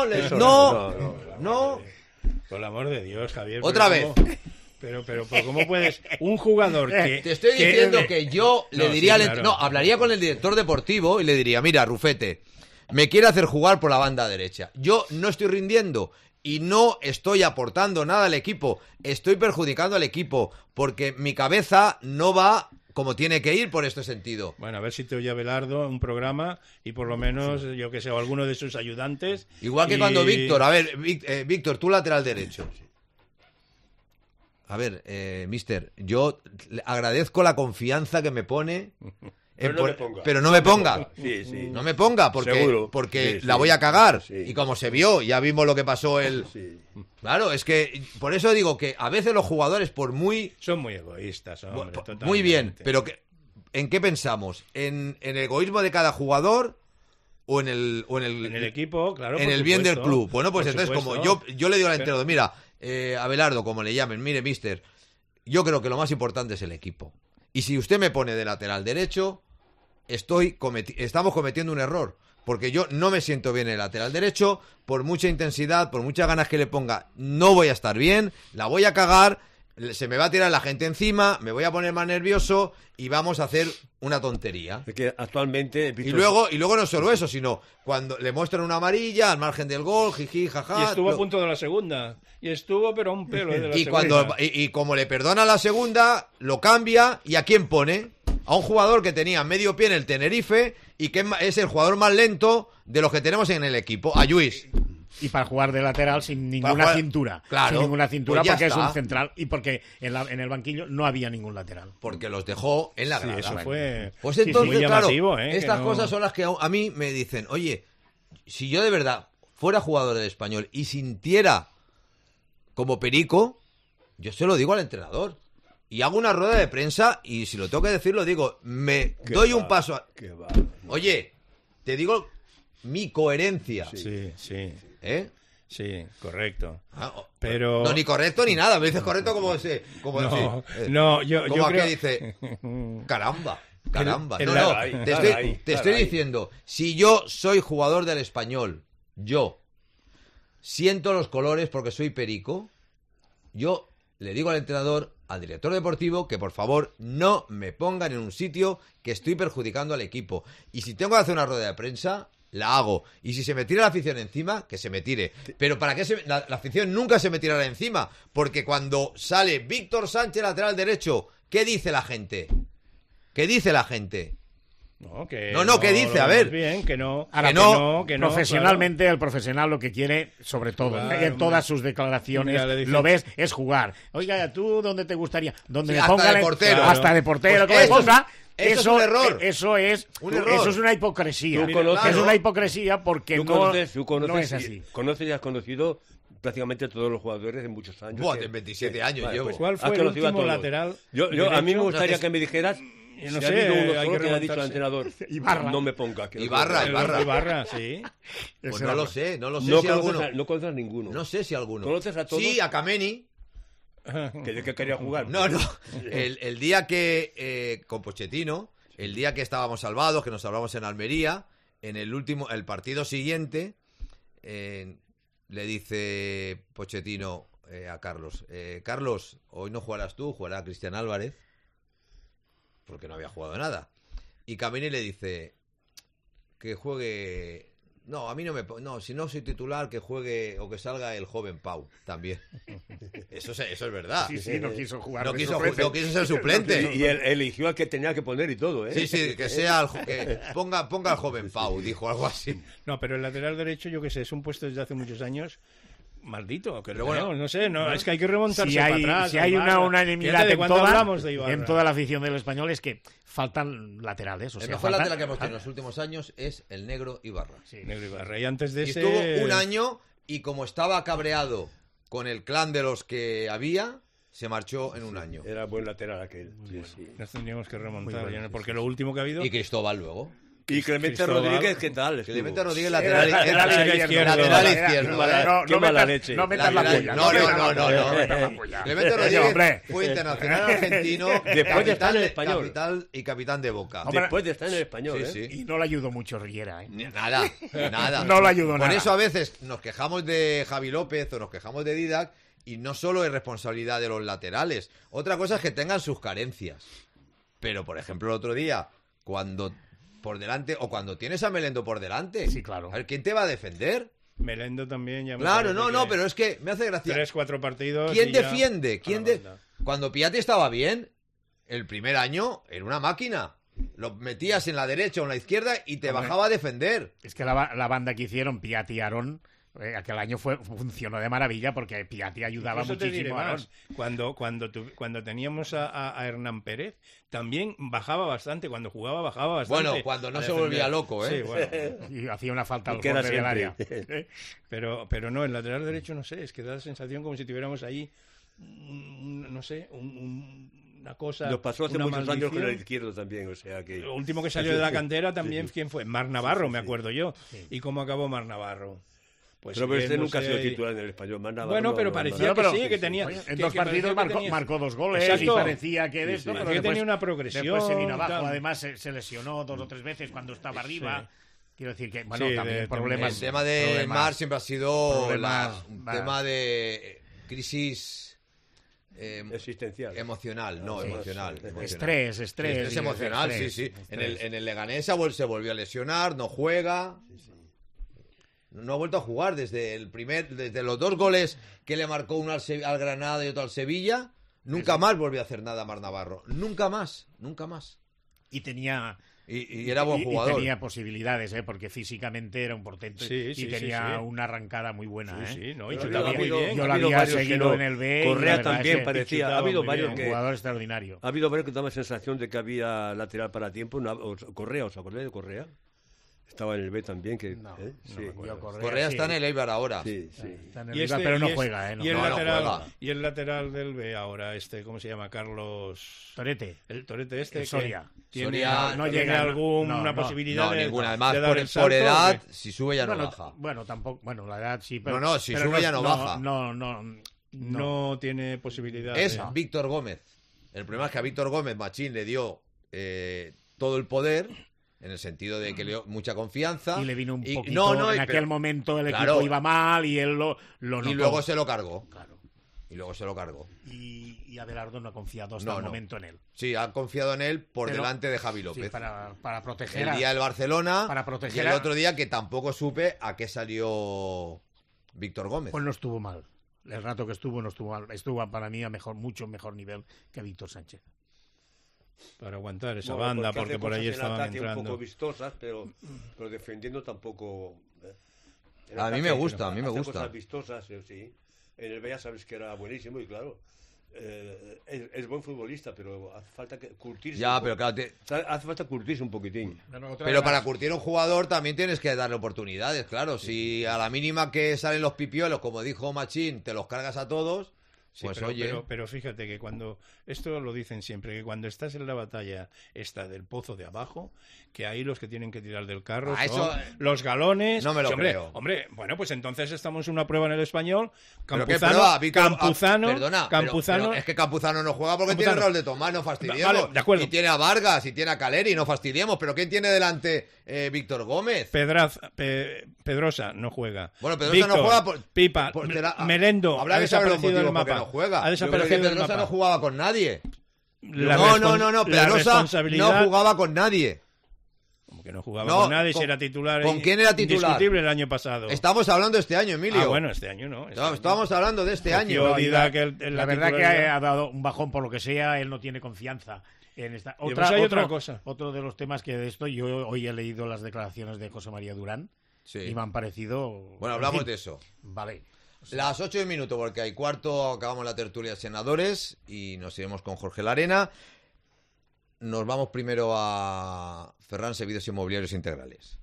no. Por el amor de Dios, Javier. Otra vez. Pero ¿cómo puedes? Un jugador que... Te estoy diciendo que yo le diría... hablaría con el director deportivo y le diría, mira, Rufete, me quiere hacer jugar por la banda derecha. Yo no estoy rindiendo y no estoy aportando nada al equipo. Estoy perjudicando al equipo porque mi cabeza no va como tiene que ir por este sentido. Bueno, a ver si te oye Abelardo un programa y por lo menos, yo que sé, o alguno de sus ayudantes. Igual que cuando Víctor... A ver, Víctor, tú lateral derecho. A ver, mister, yo agradezco la confianza que me pone, pero no me ponga. Sí. No me ponga, porque la voy a cagar. Sí. Y como se vio, ya vimos lo que pasó Claro, es que por eso digo que a veces los jugadores, son muy egoístas, hombre, totalmente. Muy bien, pero ¿en qué pensamos? ¿En el egoísmo de cada jugador? O en el equipo, claro. En el bien del club. Bueno, pues entonces, como yo le digo al entrenador, mira, Abelardo, como le llamen, mire, mister, yo creo que lo más importante es el equipo. Y si usted me pone de lateral derecho, estamos cometiendo un error. Porque yo no me siento bien en el lateral derecho, por mucha intensidad, por muchas ganas que le ponga, no voy a estar bien, la voy a cagar, se me va a tirar la gente encima, me voy a poner más nervioso y vamos a hacer una tontería. Es que actualmente... Y luego no solo eso, sino cuando le muestran una amarilla al margen del gol, jiji, jaja... Y estuvo a punto de la segunda. Y estuvo, pero a un pelo de la segunda. Y como le perdona la segunda, lo cambia, ¿y a quién pone? A un jugador que tenía medio pie en el Tenerife y que es el jugador más lento de los que tenemos en el equipo, a Lluís. Y para jugar de lateral sin ninguna cintura. Claro. Sin ninguna cintura, pues porque es un central y porque en el banquillo no había ningún lateral. Porque los dejó en la grada. Sí, eso fue... Pues entonces, muy llamativo, claro, estas cosas son las que a mí me dicen, oye, si yo de verdad fuera jugador del Español y sintiera como Perico, yo se lo digo al entrenador. Y hago una rueda de prensa y si lo tengo que decir, lo digo. Un paso... Oye, te digo mi coherencia. Sí. ¿Eh? Sí, correcto. Pero... No, ni correcto ni nada. Me dices correcto como yo creo... que dice... Caramba. Te estoy diciendo, si yo soy jugador del Español, yo siento los colores porque soy Perico, yo le digo al entrenador, al director deportivo, que por favor no me pongan en un sitio que estoy perjudicando al equipo. Y si tengo que hacer una rueda de prensa, la hago. Y si se me tira la afición encima, que se me tire. Pero ¿para qué la afición nunca se me tirará encima? Porque cuando sale Víctor Sánchez, lateral derecho, ¿qué dice la gente? ¿Qué dice la gente? ¿qué dice? A ver. Bien, que no. Profesionalmente, claro. El profesional lo que quiere, sobre todo, en todas sus declaraciones, lo ves, es jugar. Oiga, ¿tú dónde te gustaría? Donde me ponga de portero. Hasta de portero, pues que me ponga. Eso es un error. Eso es una hipocresía. Conoces, es una hipocresía porque tú no conoces, es así. Conoces y has conocido prácticamente todos los jugadores de muchos años. Buah, de 27 años llevo. Pues, ¿Cuál fue el último lateral? A mí me gustaría que me dijeras. No si sé, ha habido uno hay solo que que ha dicho el remontarse. entrenador. Ibarra. No me ponga. Que Ibarra, sí. Pues no lo sé No si alguno. no conoces a ninguno. No sé si alguno. ¿Conoces a todos? Sí, a Kameni. Que quería jugar. No. El día que, con Pochettino, el día que estábamos salvados, que nos hablamos en Almería, en el partido siguiente, le dice Pochettino a Carlos, Carlos, hoy no jugarás tú, jugará Cristian Álvarez, porque no había jugado nada. Y Kameni le dice que juegue... No, a mí no, si no soy titular, que juegue o que salga el joven Pau también. Eso es verdad. Sí, no quiso jugar. No quiso ser suplente. Y él eligió al que tenía que poner y todo, ¿eh? Sí, que sea que ponga al joven Pau, dijo algo así. No, pero el lateral derecho, yo qué sé, es un puesto desde hace muchos años maldito, que pero bueno, no sé, es que hay que remontarse para atrás. Si hay una unanimidad en toda la afición del Español es que faltan laterales. O sea, el mejor lateral que hemos tenido en los últimos años es el Negro Ibarra. Sí, Negro Ibarra. Y antes de ese... Estuvo un año y como estaba cabreado con el clan de los que había, se marchó en un año. Era buen lateral aquel. Sí. Nos tendríamos que remontar, porque lo último que ha habido... Y Cristóbal luego. Y Clemente Rodríguez, ¿qué tal? Clemente Rodríguez, lateral izquierdo. No metas leche. No metas la puya. No. Clemente Rodríguez fue internacional argentino, después de estar en el Español. Capital y capitán de Boca. Después de estar en el Español, sí. Y no le ayudó mucho Riera, Nada. No le ayudó nada. Por eso a veces nos quejamos de Javi López o nos quejamos de Didac y no solo es responsabilidad de los laterales. Otra cosa es que tengan sus carencias. Pero, por ejemplo, el otro día, cuando por delante, o cuando tienes a Melendo por delante. Sí, claro. A ver, ¿quién te va a defender? Melendo también. Ya claro, pero es que me hace gracia. 3-4 partidos. ¿Quién defiende? Cuando Piatti estaba bien, el primer año era una máquina. Lo metías en la derecha o en la izquierda y te bajaba a defender. Es que la banda que hicieron, Piatti y Aarón, aquel año funcionó de maravilla porque Piatti ayudaba muchísimo a Aarón. Cuando teníamos a Hernán Pérez, también bajaba bastante. Cuando jugaba, bajaba bastante. Bueno, cuando no se volvía loco, ¿eh? Sí, bueno. Y hacía una falta al borde del área. Pero no, el lateral derecho, no sé, es que da la sensación como si tuviéramos ahí, no sé, una cosa. Nos pasó hace muchos años con el izquierdo también, o sea que... Lo último que salió de la cantera también, ¿quién fue? Mar Navarro, me acuerdo yo. Sí. ¿Y cómo acabó Mar Navarro? Pues pero este nunca ha sido titular en el Español. Mar Navarro, bueno, pero parecía que sí, que tenía... En dos partidos marcó 2 goles. Exacto. Y parecía que de esto, pero después, tenía una progresión. Después se vino abajo, además se lesionó 2 o 3 veces cuando estaba arriba. Quiero decir que, bueno, también problemas... El tema del Mar siempre ha sido un tema de crisis... existencial. Emocional. Estrés emocional, sí. En el Leganés se volvió a lesionar, no juega. No ha vuelto a jugar desde los 2 goles que le marcó uno al Granada y otro al Sevilla. Nunca más volvió a hacer nada Mar Navarro. Nunca más. Y tenía... Y era buen jugador. Y tenía posibilidades, porque físicamente era un portento y tenía una arrancada muy buena. Yo la había seguido en el B. Correa también parecía. Ha habido varios que... jugador extraordinario. Ha habido varios que daba la sensación de que había lateral para tiempo. Correa, ¿os acordáis de Correa? Estaba en el B también. Correa está en el Eibar ahora. Sí. Está en el Eibar, pero no juega. Y el lateral del B ahora, ¿cómo se llama? Carlos... Torete. El Torete el Soria. ¿No llega alguna posibilidad? No, ninguna. Además, por edad, si sube ya no baja. Bueno, tampoco... Bueno, la edad sí, pero... No, si sube ya no baja. No tiene posibilidad. Es Víctor Gómez. El problema es que a Víctor Gómez Machín le dio todo el poder... En el sentido de que le dio mucha confianza. Y le vino un poquito... en aquel momento el equipo iba mal y él lo notó. Y luego se lo cargó. Claro. Y Abelardo no ha confiado hasta el momento en él. Sí, ha confiado en él delante de Javi López. Sí, para proteger... El día del Barcelona para proteger y el otro día que tampoco supe a qué salió Víctor Gómez. Pues no estuvo mal. El rato que estuvo no estuvo mal. Estuvo para mí a mucho mejor nivel que Víctor Sánchez. Para aguantar esa banda, porque por ahí estaban entrando. Un poco vistosas, pero defendiendo tampoco. A mí me gusta, cosas vistosas, sí. En el B ya sabes que era buenísimo y claro, es buen futbolista, pero hace falta curtirse. Ya, pero claro, hace falta curtirse un poquitín. Pero para curtir a un jugador también tienes que darle oportunidades, claro. Si a la mínima que salen los pipiolos, como dijo Machín, te los cargas a todos, pues sí, oye... Pero fíjate que cuando... Esto lo dicen siempre, que cuando estás en la batalla esta del pozo de abajo, que ahí los que tienen que tirar del carro son eso, los galones... No me lo creo. Hombre, bueno, pues entonces estamos en una prueba en el Español. Campuzano... Campuzano... es que Campuzano no juega porque tiene rol de Tomás, no fastidiemos. Vale, de acuerdo. Y tiene a Vargas, y tiene a Caleri, no fastidiemos. Pero ¿quién tiene delante Víctor Gómez? Pedrosa no juega. Bueno, Pedrosa no juega por... Pipa, Melendo habrá ha que saber los desaparecido del motivos por qué mapa. no juega. Ha desaparecido del Pedrosa mapa. no jugaba con nadie. No, Pedrosa no jugaba con nadie. Como que no jugaba con nadie, si era titular. ¿Con quién era titular? Indiscutible el año pasado. Estamos hablando de este año, Emilio. Ah, bueno, este año no. Estamos hablando de este año. La verdad que ha dado un bajón por lo que sea, él no tiene confianza en esta. Otra cosa. Otro de los temas que de esto, yo hoy he leído las declaraciones de José María Durán y me han parecido... Bueno, hablamos de eso. Vale. Las 8:00, porque hay cuarto, acabamos la tertulia de senadores y nos iremos con Jorge Larena. Nos vamos primero a Ferran Servicios Inmobiliarios Integrales.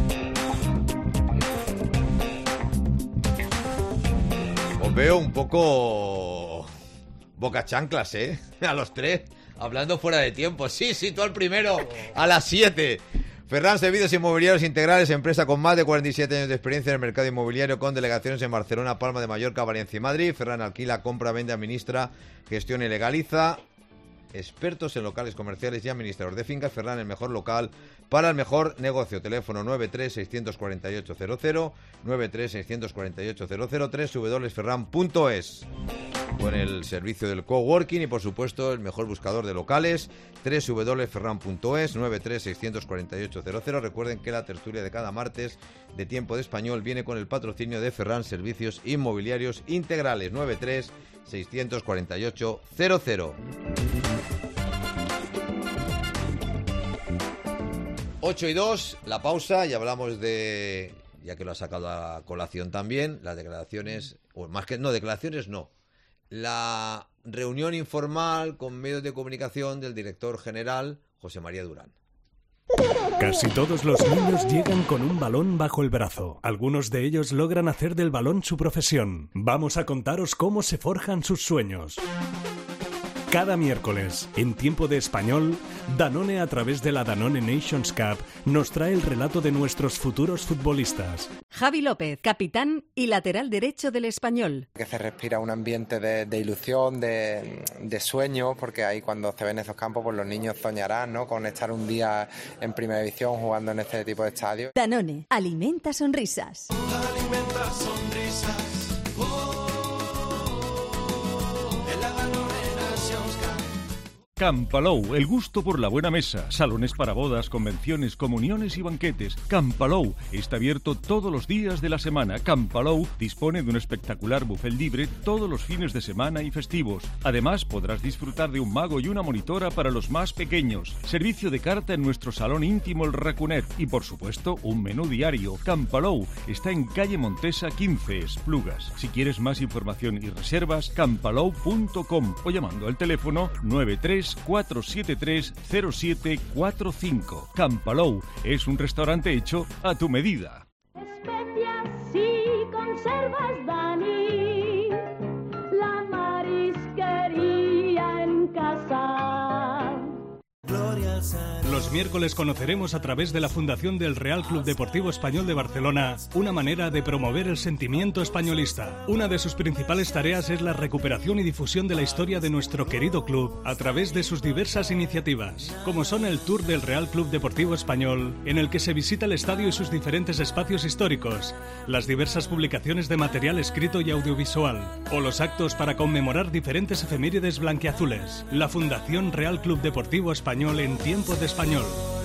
Os veo un poco boca chanclas, a los tres, hablando fuera de tiempo. Sí, tú al primero, a las 7. Ferran Servicios Inmobiliarios Integrales, empresa con más de 47 años de experiencia en el mercado inmobiliario, con delegaciones en Barcelona, Palma de Mallorca, Valencia y Madrid. Ferran alquila, compra, vende, administra, gestiona y legaliza. Expertos en locales comerciales y administradores de fincas. Ferran, el mejor local para el mejor negocio. Teléfono 93-648-00, 93-648-00, www.ferran.es. Con el servicio del coworking y, por supuesto, el mejor buscador de locales, www.ferran.es, 93-648-00. Recuerden que la tertulia de cada martes de Tiempo de Español viene con el patrocinio de Ferran Servicios Inmobiliarios Integrales, 93-648-00. 8:02, la pausa, y hablamos de, ya que lo ha sacado a colación también, las declaraciones, o más que no, declaraciones no, la reunión informal con medios de comunicación del director general, José María Durán. Casi todos los niños llegan con un balón bajo el brazo. Algunos de ellos logran hacer del balón su profesión. Vamos a contaros cómo se forjan sus sueños. Cada miércoles, en Tiempo de Español, Danone, a través de la Danone Nations Cup, nos trae el relato de nuestros futuros futbolistas. Javi López, capitán y lateral derecho del Español. Que se respira un ambiente de ilusión, de sueño, porque ahí cuando se ven esos campos, pues los niños soñarán, ¿no?, con estar un día en primera división jugando en este tipo de estadios. Danone, alimenta sonrisas. Alimenta sonrisas. Campalou, el gusto por la buena mesa, salones para bodas, convenciones, comuniones y banquetes. Campalou está abierto todos los días de la semana. Campalou dispone de un espectacular buffet libre todos los fines de semana y festivos. Además, podrás disfrutar de un mago y una monitora para los más pequeños. Servicio de carta en nuestro salón íntimo El Racunet y, por supuesto, un menú diario. Campalou está en calle Montesa 15, Esplugas. Si quieres más información y reservas, campalou.com o llamando al teléfono 93-473-0745. Campalou es un restaurante hecho a tu medida. Especias y conservas, Dani, la marisquería en casa. Los miércoles conoceremos a través de la Fundación del Real Club Deportivo Español de Barcelona una manera de promover el sentimiento españolista. Una de sus principales tareas es la recuperación y difusión de la historia de nuestro querido club a través de sus diversas iniciativas, como son el Tour del Real Club Deportivo Español, en el que se visita el estadio y sus diferentes espacios históricos, las diversas publicaciones de material escrito y audiovisual, o los actos para conmemorar diferentes efemérides blanquiazules. La Fundación Real Club Deportivo Español en Tiempo de Español.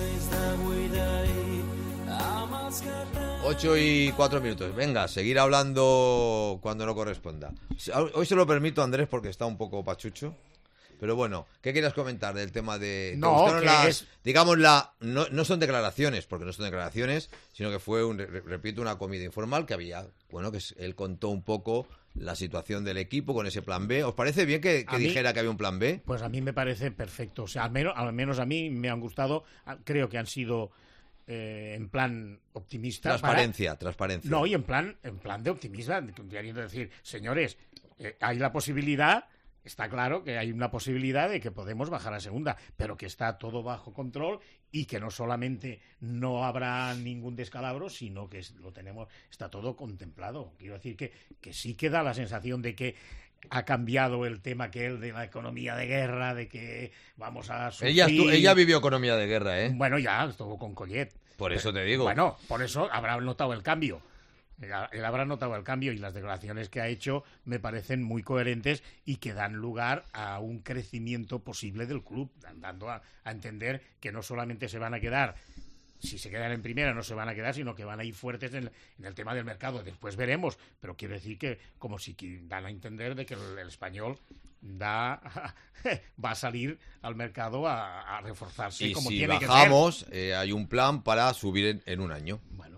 8:04. Venga, seguir hablando cuando no corresponda. Hoy se lo permito a Andrés porque está un poco pachucho. Pero bueno, ¿qué querías comentar del tema de... No, ¿te gustaron digamos, no son declaraciones, porque no son declaraciones, sino que fue, repito, una comida informal que había, bueno, que él contó un poco la situación del equipo con ese plan B. ¿Os parece bien que dijera que había un plan B? Pues a mí me parece perfecto. O sea, al menos a mí me han gustado. Creo que han sido en plan optimista. Transparencia. No, y en plan de optimismo, queriendo decir, señores, hay la posibilidad... Está claro que hay una posibilidad de que podemos bajar a segunda, pero que está todo bajo control y que no solamente no habrá ningún descalabro, sino que está todo contemplado. Quiero decir que sí que da la sensación de que ha cambiado el tema de la economía de guerra, de que vamos a sufrir... Ella vivió economía de guerra, ¿eh? Bueno, ya estuvo con Collet. Por eso te digo. Bueno, por eso habrá notado el cambio. Él habrá notado el cambio y las declaraciones que ha hecho me parecen muy coherentes y que dan lugar a un crecimiento posible del club, dando a entender que no solamente se van a quedar, si se quedan en primera no se van a quedar, sino que van a ir fuertes en el tema del mercado. Después veremos, pero quiero decir que como si dan a entender de que el Español va a salir al mercado a reforzarse y como si tiene que ser. bajamos, hay un plan para subir en un año. Bueno,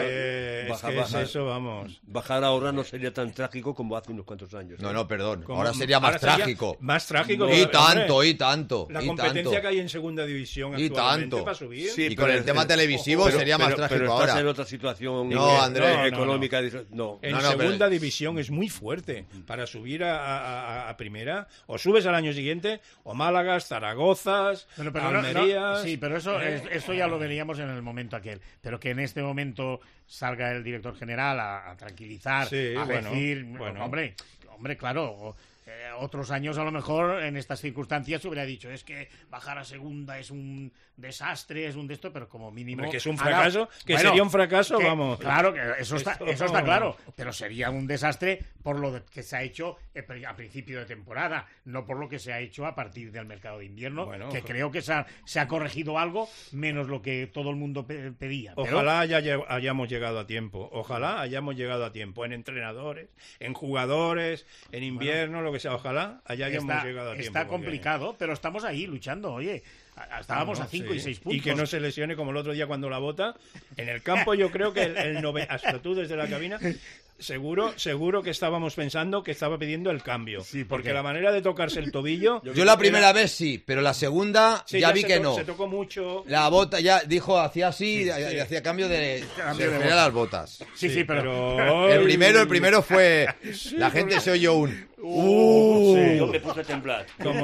eso, vamos. Bajar ahora no sería tan trágico como hace unos cuantos años. No, perdón. Ahora sería más trágico. Más trágico. Y tanto. La competencia que hay en segunda división actualmente para subir. Sí, y con el tema televisivo sería más trágico pero ahora. Estás en otra situación económica. En segunda división es muy fuerte. Para subir a primera, o subes al año siguiente, o Málagas, Zaragozas, Almerías... sí, pero eso ya lo veríamos en el momento aquel. Pero que en este momento salga el director general a tranquilizar, decir, hombre, claro, otros años a lo mejor en estas circunstancias se hubiera dicho es que bajar a segunda es un desastre, es un de esto, pero como mínimo... Porque es un fracaso, sería un fracaso, vamos. Claro, que eso está claro, pero sería un desastre por lo que se ha hecho a principio de temporada, no por lo que se ha hecho a partir del mercado de invierno, que creo que se ha corregido algo, menos lo que todo el mundo pedía. Ojalá hayamos llegado a tiempo, en entrenadores, en jugadores, en invierno, lo que sea, ojalá hayamos llegado a tiempo. Está complicado, pero estamos ahí luchando, oye. Estábamos a 5 y 6 puntos. Y que no se lesione como el otro día cuando la bota. En el campo yo creo que hasta tú desde la cabina, seguro que estábamos pensando que estaba pidiendo el cambio. Sí, porque la manera de tocarse el tobillo... Yo la primera vez sí, pero la segunda ya vi que no. Se tocó mucho. La bota ya dijo, hacía así, hacía cambio de las botas. Sí, pero... El primero fue... La gente se oyó un... Yo me puse a temblar. Como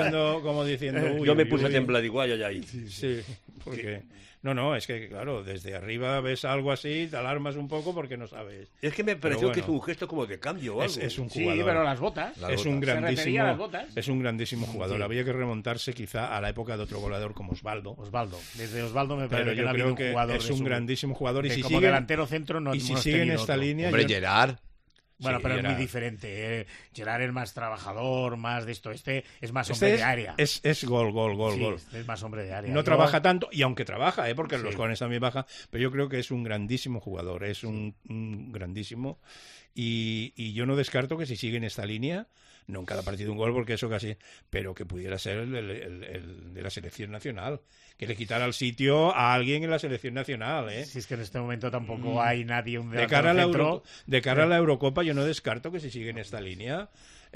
diciendo yo me puse a temblar igual, ahí. Sí, porque... No, es que, claro, desde arriba ves algo así, te alarmas un poco porque no sabes. Es que me pareció que es un gesto como de cambio o algo. Es un jugador. Sí, pero las botas. Es un grandísimo jugador. Sí. Habría que remontarse quizá a la época de otro goleador como Osvaldo. Desde Osvaldo me parece que no ha habido un jugador es un grandísimo jugador. Y si como delantero centro no. Y si sigue en esta línea... Hombre, Gerard... Bueno, pero Gerard es muy diferente. Gerard es más trabajador, más de esto. Es más hombre de área. Es gol. Es más hombre de área. No trabaja tanto, y aunque trabaja, porque los jóvenes también baja, pero yo creo que es un grandísimo jugador, es un grandísimo. Y yo no descarto que si sigue en esta línea, no en cada partido un gol, porque eso casi, pero que pudiera ser el de la selección nacional, que le quitara el sitio a alguien en la selección nacional, ¿eh? Si es que en este momento tampoco hay nadie de cara a la Eurocopa, yo no descarto que si sigue en esta línea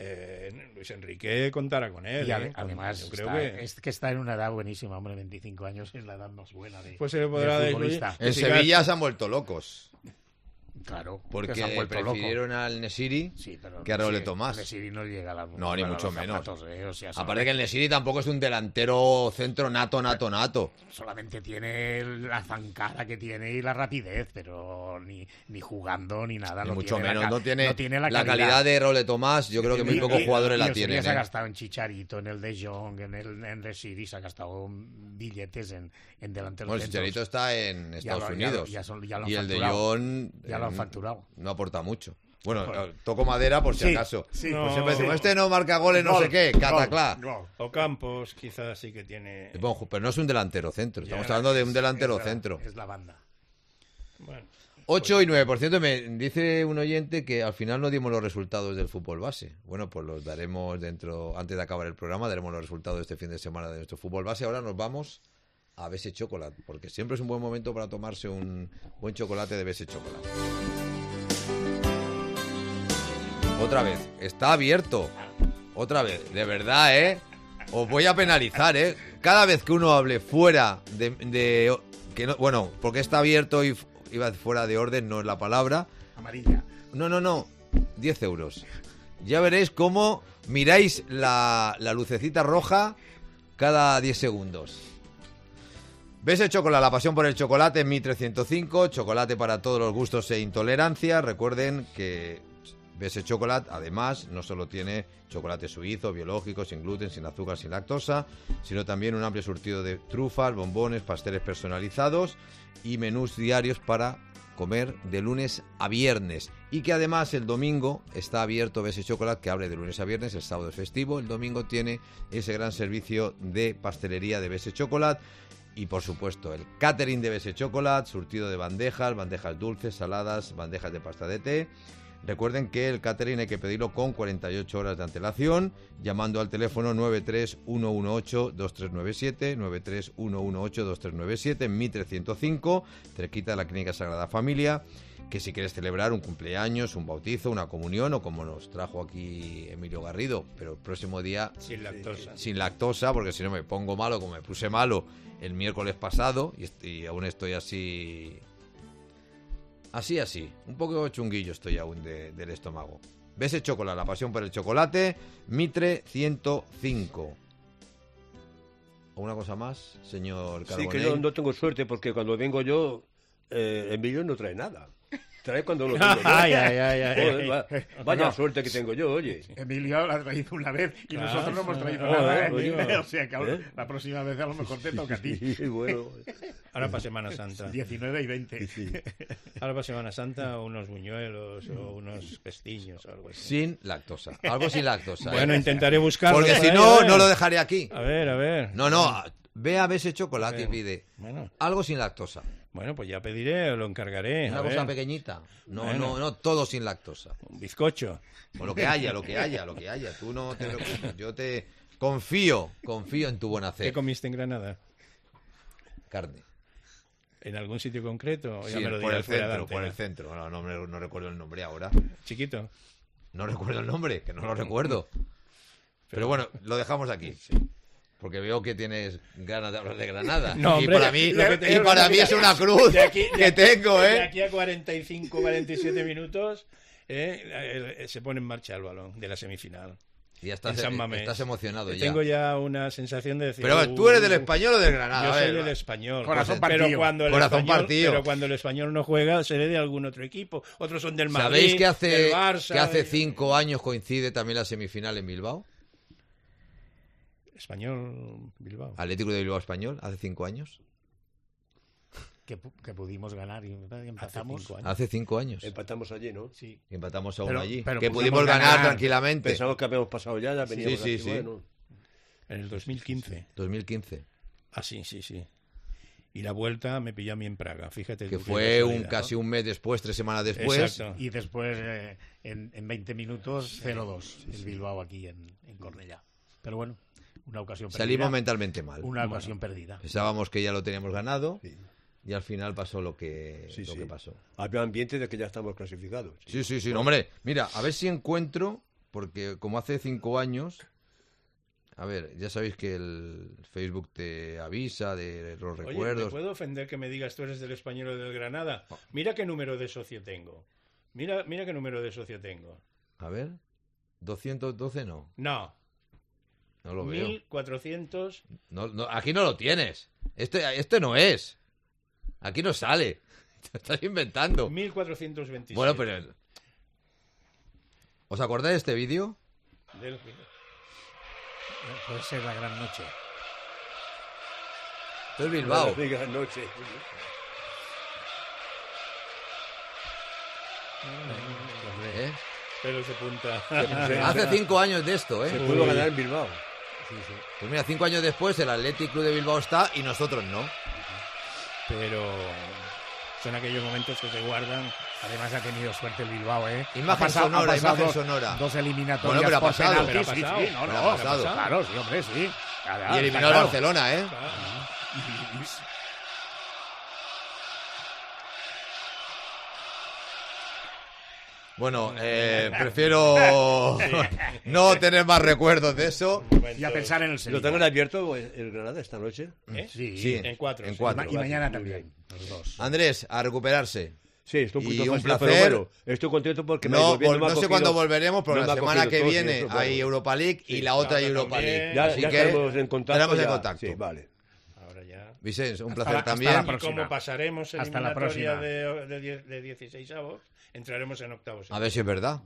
Luis Enrique contará con él. Y además yo creo que está en una edad buenísima, hombre, 25 años es la edad más buena de futbolista. En Sevilla se han vuelto locos. Claro, porque prefirieron al Nesiri que a Raúl Tomás. El Nesiri no llega a la... No, ni mucho menos. Zapatos, Aparte que el Nesiri tampoco es un delantero centro nato. Solamente tiene la zancada que tiene y la rapidez, pero ni jugando ni nada. Ni no mucho tiene menos. No tiene la calidad de Raúl Tomás. Yo creo que muy pocos jugadores la tienen. Se ha gastado en Chicharito, en el De Jong, en el Nesiri, se ha gastado billetes en delanteros. Bueno, el Chicharito está en Estados Unidos. Y el De Jong... Ya lo han facturado. No aporta mucho. Bueno, toco madera por si acaso. Sí, pues siempre decimos, este no marca goles, no sé qué, cataclá. O Campos, quizás sí que tiene... Pero no es un delantero centro, estamos hablando de un delantero centro. Es la banda. Bueno. 8 y 9. Por cierto, me dice un oyente que al final no dimos los resultados del fútbol base. Bueno, pues los daremos antes de acabar el programa, daremos los resultados de este fin de semana de nuestro fútbol base. Ahora nos vamos a BS Chocolate, porque siempre es un buen momento para tomarse un buen chocolate de BS Chocolate. Otra vez, está abierto. Otra vez, de verdad, ¿eh? Os voy a penalizar, ¿eh? Cada vez que uno hable fuera de que no, bueno, porque está abierto y iba fuera de orden, no es la palabra. Amarilla. No. 10 euros. Ya veréis cómo miráis la lucecita roja cada 10 segundos. BS Chocolate, la pasión por el chocolate en Mi 305, chocolate para todos los gustos e intolerancias. Recuerden que BS Chocolate, además, no solo tiene chocolate suizo, biológico, sin gluten, sin azúcar, sin lactosa, sino también un amplio surtido de trufas, bombones, pasteles personalizados y menús diarios para comer de lunes a viernes. Y que además el domingo está abierto BS Chocolate, que abre de lunes a viernes, el sábado es festivo, el domingo tiene ese gran servicio de pastelería de BS Chocolate. Y por supuesto el catering de BS Chocolate, surtido de bandejas dulces, saladas, bandejas de pasta de té. Recuerden que el catering hay que pedirlo con 48 horas de antelación, llamando al teléfono 93118-2397, 93118-2397, en Mi 305, cerquita de la Clínica Sagrada Familia, que si quieres celebrar un cumpleaños, un bautizo, una comunión, o como nos trajo aquí Emilio Garrido, pero el próximo día sin lactosa, porque si no me pongo malo, como me puse malo el miércoles pasado, y aún estoy así, un poco chunguillo estoy aún del estómago. BS Chocolate, la pasión por el chocolate, Mitre 105. ¿Alguna cosa más, señor Carbonell? Sí, que yo no tengo suerte porque cuando vengo yo, Emilio no trae nada. Trae cuando lo tengo yo. Vaya suerte que tengo yo, oye. Emilio la ha traído una vez y nosotros no hemos traído nada, ¿eh? O sea que la próxima vez a lo mejor te toca a ti. Sí, bueno. Ahora para Semana Santa. 19 y 20. Sí. Ahora para Semana Santa unos buñuelos o unos pestiños o algo así. Sin lactosa. Algo sin lactosa. Bueno, intentaré buscarlo. Porque si no, no lo dejaré aquí. A ver. No. Ve a BS Chocolate y pide algo sin lactosa. Bueno, pues ya pediré, lo encargaré. Una cosa pequeñita. No, todo sin lactosa. Un bizcocho. O lo que haya. Tú no te preocupes. Yo te confío en tu buena fe. ¿Qué comiste en Granada? Carne. ¿En algún sitio concreto? Sí, por el centro. No recuerdo el nombre ahora. ¿Chiquito? No recuerdo el nombre, que no lo recuerdo. Pero bueno, lo dejamos aquí. Sí. Porque veo que tienes ganas de hablar de Granada. No, hombre, y para mí es una cruz que tengo, ¿eh? De aquí a 45, 47 minutos se pone en marcha el balón de la semifinal. Y ya estás emocionado ya. Tengo ya una sensación de decir... Pero tú eres del Español o del Granada. Yo soy del Español. Corazón partido. Pero cuando el Español no juega, seré de algún otro equipo. Otros son del Madrid, ¿Sabéis que del Barça... que hace 5 años coincide también la semifinal en Bilbao? Español Bilbao. Atlético de Bilbao Español, hace 5 años. Que pudimos ganar y empatamos. Hace 5 años. Empatamos allí, ¿no? Sí. Y empatamos aún allí. Pero que pudimos ganar tranquilamente. Pensamos que habíamos pasado ya veníamos sí. Bueno. En el 2015. 2015. Ah, sí. Y la vuelta me pilló a mí en Praga, fíjate. Que fue casi un mes después, 3 semanas después. Exacto. Y después, en 20 minutos, 0-2 el Bilbao aquí en Cornellá. Pero bueno, una ocasión perdida. Salimos mentalmente mal. Una ocasión perdida. Pensábamos que ya lo teníamos ganado y al final pasó lo que pasó. Había ambiente de que ya estamos clasificados. Sí. No, hombre, mira, a ver si encuentro, porque como hace 5 años... A ver, ya sabéis que el Facebook te avisa de los recuerdos. ¿Te puedo ofender que me digas tú eres del Español o del Granada? Mira qué número de socio tengo. Mira qué número de socio tengo. A ver, 212 no. No lo veo. 1400. No, aquí no lo tienes. Este no es. Aquí no sale. Te estás inventando. 1427. Bueno, pero... ¿Os acordáis de este vídeo? Puede ser la gran noche. Esto es Bilbao. La gran noche. Pelos de punta. Hace 5 años de esto, ¿eh? Se pudo ganar en Bilbao. Sí. Pues mira, 5 años después el Athletic Club de Bilbao está y nosotros no. Pero son aquellos momentos que se guardan. Además ha tenido suerte el Bilbao, ¿eh? Imagen sonora. Dos eliminatorias. Bueno, pero ha pasado. Pero ha pasado. Claro, sí, hombre, sí. Y eliminó al Barcelona, ¿eh? Bueno, prefiero no tener más recuerdos de eso. Y a pensar en el Sevilla. ¿Lo tengan abierto el Granada esta noche? Sí, en 4. Y mañana también, los dos. Andrés, a recuperarse. Sí, estoy un placer. Pero bueno, estoy contento porque no sé cuándo volveremos, pero la semana que viene hay Europa League y la otra hay Europa League. Ya Así que estaremos en contacto. Sí, vale. Ahora ya. Vicente, un placer también. Y como pasaremos hasta la próxima de 16avos, entraremos en octavos. A ver si es verdad.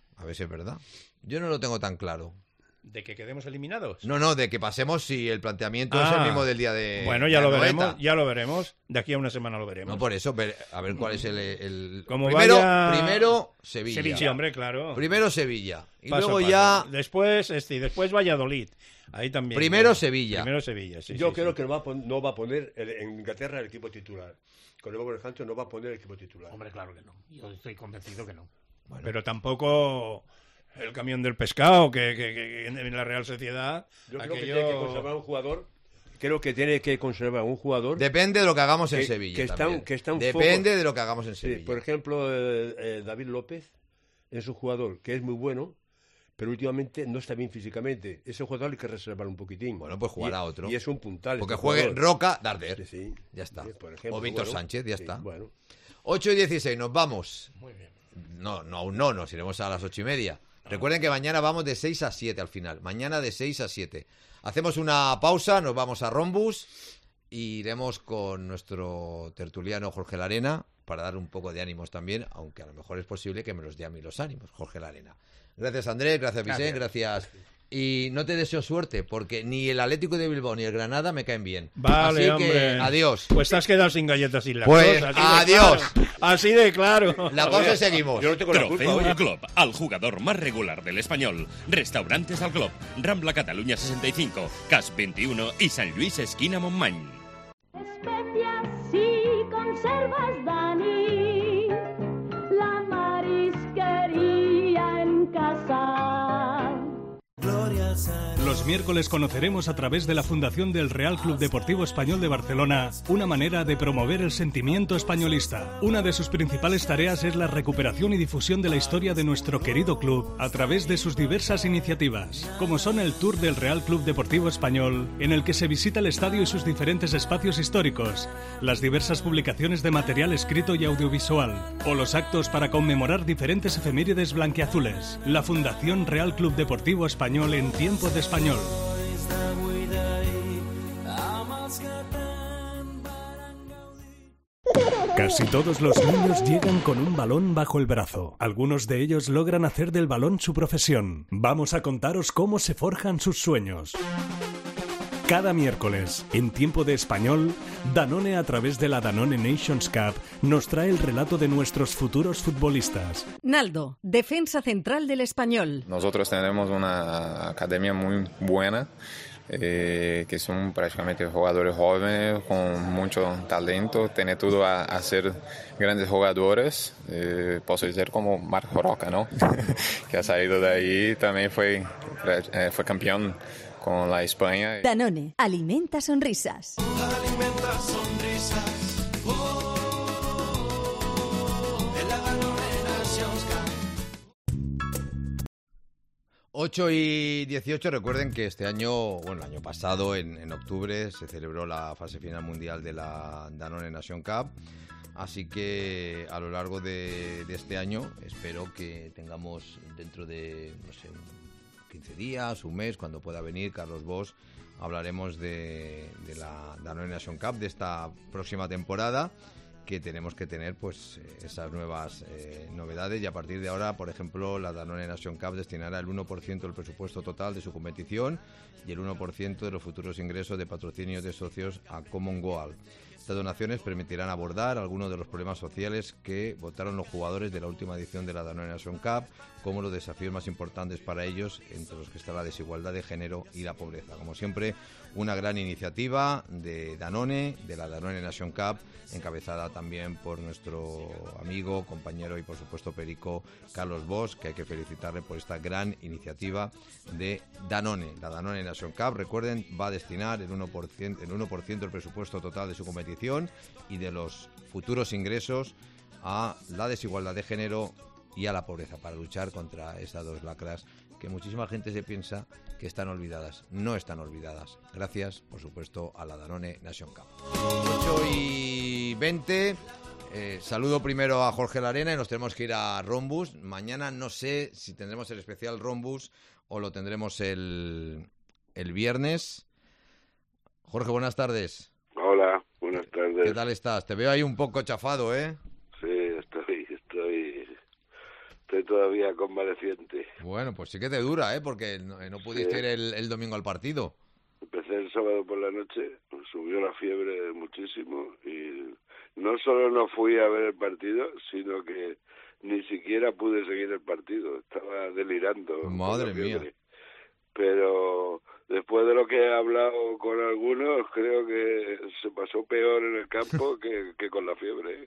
Yo no lo tengo tan claro. ¿De que quedemos eliminados? No, de que pasemos si el planteamiento es el mismo del día de... Bueno, ya lo veremos. De aquí a una semana lo veremos. No, por eso, a ver cuál es el... Primero Sevilla. Sí, hombre, claro. Primero Sevilla. Y paso luego a paso. ya... Después Valladolid. Ahí también. Primero Sevilla, sí. Yo creo que no va a poner en Inglaterra el equipo titular. Con el Wolverhampton no va a poner el equipo titular. Hombre, claro que no. Yo estoy convencido que no. Bueno. Pero tampoco... El camión del pescado que en la Real Sociedad. Yo creo que tiene que conservar un jugador. Creo que tiene que conservar un jugador. Depende de lo que hagamos en Sevilla. Depende de lo que hagamos en Sevilla. Sí, por ejemplo, David López es un jugador que es muy bueno, pero últimamente no está bien físicamente. Ese jugador hay que reservar un poquitín. Bueno, pues jugará otro. Y es un puntal. Porque juegue Roca, Darder. Sí. Ya está. Por ejemplo, o Víctor Sánchez, ya está. Bueno. 8:16, nos vamos. Muy bien. No, aún no, nos iremos a las 8:30. Recuerden que mañana vamos de 6 a 7 al final. Mañana de 6 a 7. Hacemos una pausa, nos vamos a Rombus y iremos con nuestro tertuliano Jorge Larena para dar un poco de ánimos también, aunque a lo mejor es posible que me los dé a mí los ánimos, Jorge Larena. Gracias Andrés, gracias Vicente, gracias. Y no te deseo suerte, porque ni el Atlético de Bilbao ni el Granada me caen bien. Vale, así que, adiós. Pues te has quedado sin galletas y pues adiós. Así de claro. La pausa y seguimos. Yo no tengo la culpa. Trofeo al Club, al jugador más regular del Español. Restaurantes al Club, Rambla Cataluña 65, CAS 21 y San Luis esquina Montmany. Especias y conservas, Dani, la marisquería en casa. Los miércoles conoceremos a través de la Fundación del Real Club Deportivo Español de Barcelona una manera de promover el sentimiento españolista. Una de sus principales tareas es la recuperación y difusión de la historia de nuestro querido club a través de sus diversas iniciativas, como son el Tour del Real Club Deportivo Español, en el que se visita el estadio y sus diferentes espacios históricos, las diversas publicaciones de material escrito y audiovisual, o los actos para conmemorar diferentes efemérides blanquiazules. La Fundación Real Club Deportivo Español en tiempo de español. Casi todos los niños llegan con un balón bajo el brazo. Algunos de ellos logran hacer del balón su profesión. Vamos a contaros cómo se forjan sus sueños. Cada miércoles, en tiempo de español, Danone a través de la Danone Nations Cup nos trae el relato de nuestros futuros futbolistas. Naldo, defensa central del Español. Nosotros tenemos una academia muy buena, que son prácticamente jugadores jóvenes con mucho talento, tiene todo a ser grandes jugadores, puedo decir como Marco Roca, ¿no? Que ha salido de ahí, también fue campeón con la España. Danone, alimenta sonrisas. Alimenta sonrisas. En la Danone Nations Cup. 8:18, recuerden que este año, bueno, el año pasado, en octubre, se celebró la fase final mundial de la Danone Nation Cup. Así que a lo largo de este año espero que tengamos dentro de, no sé, 15 días, un mes, cuando pueda venir Carlos Bosch, hablaremos de la Danone Nation Cup, de esta próxima temporada, que tenemos que tener pues esas nuevas novedades, y a partir de ahora, por ejemplo, la Danone Nation Cup destinará el 1% del presupuesto total de su competición y el 1% de los futuros ingresos de patrocinio de socios a Common Goal. Estas donaciones permitirán abordar algunos de los problemas sociales que votaron los jugadores de la última edición de la Danone Nation Cup, como los desafíos más importantes para ellos, entre los que está la desigualdad de género y la pobreza. Como siempre, una gran iniciativa de Danone, de la Danone Nation Cup, encabezada también por nuestro amigo, compañero y por supuesto perico Carlos Bosch, que hay que felicitarle por esta gran iniciativa de Danone. La Danone Nation Cup, recuerden, va a destinar el 1% del presupuesto total de su competición y de los futuros ingresos a la desigualdad de género y a la pobreza, para luchar contra estas dos lacras que muchísima gente se piensa que están olvidadas. No están olvidadas. Gracias, por supuesto, a la Danone Nation Cup. 8:20. Saludo primero a Jorge Larena y nos tenemos que ir a Rombus. Mañana no sé si tendremos el especial Rombus o lo tendremos el viernes. Jorge, buenas tardes. Hola, buenas tardes. ¿Qué tal estás? Te veo ahí un poco chafado, ¿eh? Sí, estoy todavía convaleciente. Bueno, pues sí que te dura, ¿eh? Porque no pudiste ir el domingo al partido. Empecé el sábado por la noche, subió la fiebre muchísimo y no solo no fui a ver el partido, sino que ni siquiera pude seguir el partido. Estaba delirando. Madre mía. Pero después de lo que he hablado con algunos, creo que se pasó peor en el campo que con la fiebre.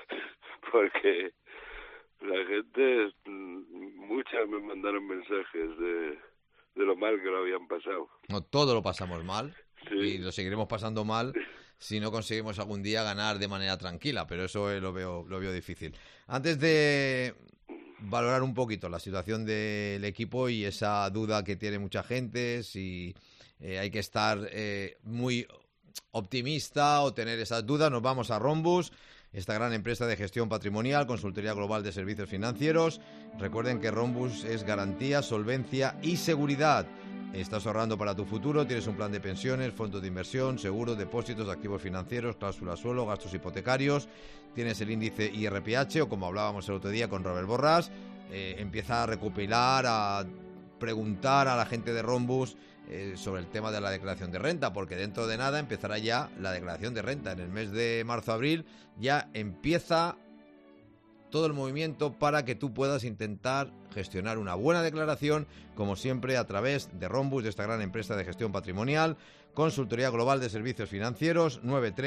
Porque la gente, muchas me mandaron mensajes de lo mal que lo habían pasado. No, todo lo pasamos mal, sí, y lo seguiremos pasando mal si no conseguimos algún día ganar de manera tranquila, pero eso lo veo difícil. Antes de valorar un poquito la situación del equipo y esa duda que tiene mucha gente, si hay que estar muy optimista o tener esas dudas, nos vamos a Rombus, esta gran empresa de gestión patrimonial, consultoría global de servicios financieros. Recuerden que Rombus es garantía, solvencia y seguridad. Estás ahorrando para tu futuro, tienes un plan de pensiones, fondos de inversión, seguros, depósitos, activos financieros, cláusulas suelo, gastos hipotecarios, tienes el índice IRPH o, como hablábamos el otro día con Robert Borràs, empieza a recopilar, a preguntar a la gente de Rombus sobre el tema de la declaración de renta, porque dentro de nada empezará ya la declaración de renta. En el mes de marzo-abril ya empieza todo el movimiento para que tú puedas intentar gestionar una buena declaración, como siempre, a través de Rombus, de esta gran empresa de gestión patrimonial, consultoría global de servicios financieros,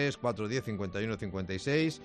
93-410-51-56,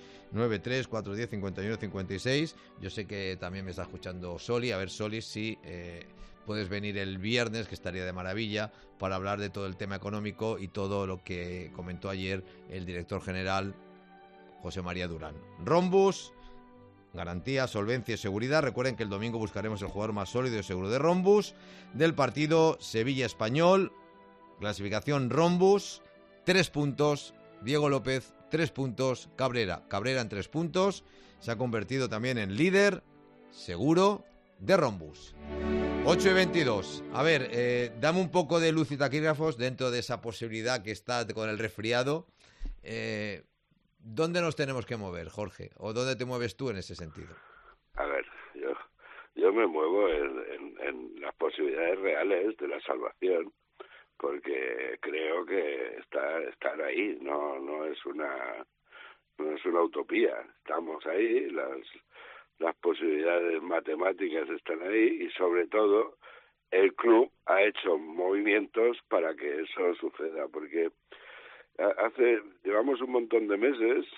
93-410-51-56. Yo sé que también me está escuchando Soli. A ver, Soli, si puedes venir el viernes, que estaría de maravilla, para hablar de todo el tema económico y todo lo que comentó ayer el director general, José María Durán. Rombus, garantía, solvencia y seguridad. Recuerden que el domingo buscaremos el jugador más sólido y seguro de Rombus del partido Sevilla-Español. Clasificación Rombus, 3 puntos. Diego López, 3 puntos. Cabrera en 3 puntos. Se ha convertido también en líder seguro de Rombus. 8:22. A ver, dame un poco de luz y taquígrafos dentro de esa posibilidad que está con el resfriado. ¿Dónde nos tenemos que mover, Jorge? ¿O dónde te mueves tú en ese sentido? A ver, yo me muevo en las posibilidades reales de la salvación, porque creo que estar ahí no es una utopía. Estamos ahí, las posibilidades matemáticas están ahí y, sobre todo, el club ha hecho movimientos para que eso suceda, porque llevamos un montón de meses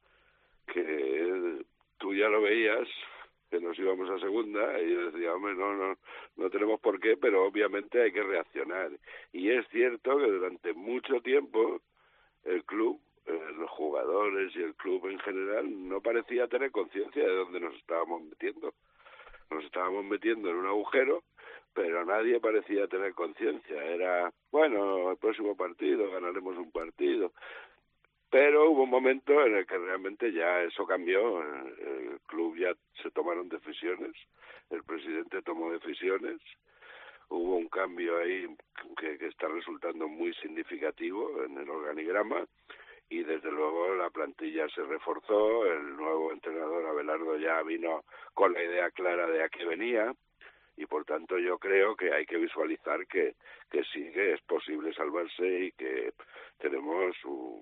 que tú ya lo veías, que nos íbamos a segunda, y yo decía, hombre, no tenemos por qué, pero obviamente hay que reaccionar. Y es cierto que durante mucho tiempo el club, los jugadores y el club en general, no parecía tener conciencia de dónde nos estábamos metiendo. Nos estábamos metiendo en un agujero, pero nadie parecía tener conciencia. Era, bueno, el próximo partido, ganaremos un partido. Pero hubo un momento en el que realmente ya eso cambió. El club ya se tomaron decisiones, el presidente tomó decisiones, hubo un cambio ahí que está resultando muy significativo en el organigrama, y desde luego la plantilla se reforzó. El nuevo entrenador, Abelardo, ya vino con la idea clara de a qué venía, y por tanto yo creo que hay que visualizar que sí que es posible salvarse y que tenemos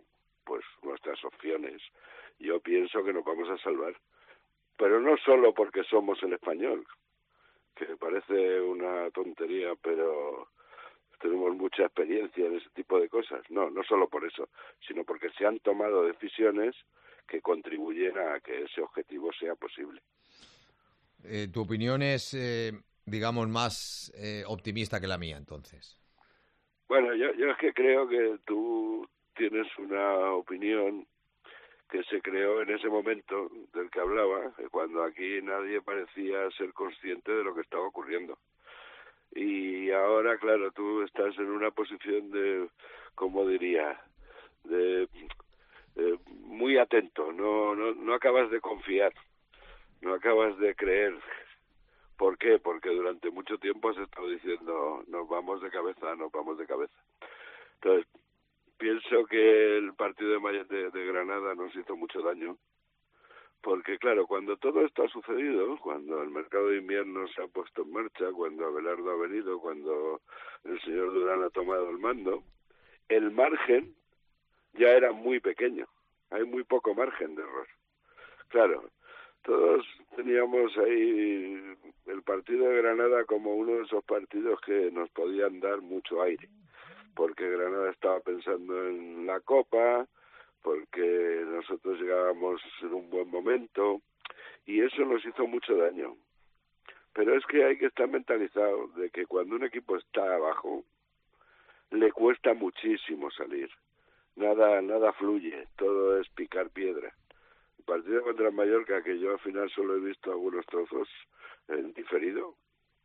pues nuestras opciones, yo pienso que nos vamos a salvar. Pero no solo porque somos el Español, que parece una tontería, pero tenemos mucha experiencia en ese tipo de cosas. No solo por eso, sino porque se han tomado decisiones que contribuyen a que ese objetivo sea posible. Tu opinión es, digamos, más optimista que la mía, entonces. Bueno, yo es que creo que tú tienes una opinión que se creó en ese momento del que hablaba, cuando aquí nadie parecía ser consciente de lo que estaba ocurriendo. Y ahora, claro, tú estás en una posición de, como diría, de muy atento, no acabas de confiar, no acabas de creer. ¿Por qué? Porque durante mucho tiempo has estado diciendo, nos vamos de cabeza. Entonces, pienso que el partido de Granada nos hizo mucho daño, porque claro, cuando todo esto ha sucedido, cuando el mercado de invierno se ha puesto en marcha, cuando Abelardo ha venido, cuando el señor Durán ha tomado el mando, el margen ya era muy pequeño, hay muy poco margen de error. Claro, todos teníamos ahí el partido de Granada como uno de esos partidos que nos podían dar mucho aire, porque Granada estaba pensando en la Copa, porque nosotros llegábamos en un buen momento, y eso nos hizo mucho daño. Pero es que hay que estar mentalizado de que cuando un equipo está abajo, le cuesta muchísimo salir. Nada fluye, todo es picar piedra. El partido contra el Mallorca, que yo al final solo he visto algunos trozos en diferido,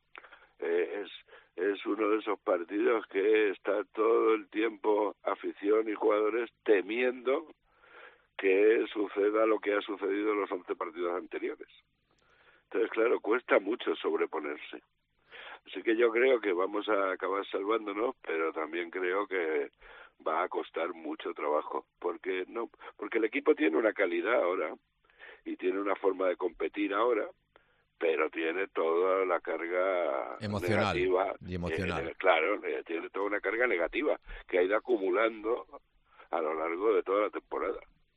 es uno de esos partidos que está todo el tiempo afición y jugadores temiendo que suceda lo que ha sucedido en los 11 partidos anteriores. Entonces, claro, cuesta mucho sobreponerse. Así que yo creo que vamos a acabar salvándonos, pero también creo que va a costar mucho trabajo, porque el equipo tiene una calidad ahora y tiene una forma de competir ahora, pero tiene toda la carga emocional negativa. Y emocional. Claro, tiene toda una carga negativa que ha ido acumulando a lo largo de toda la temporada.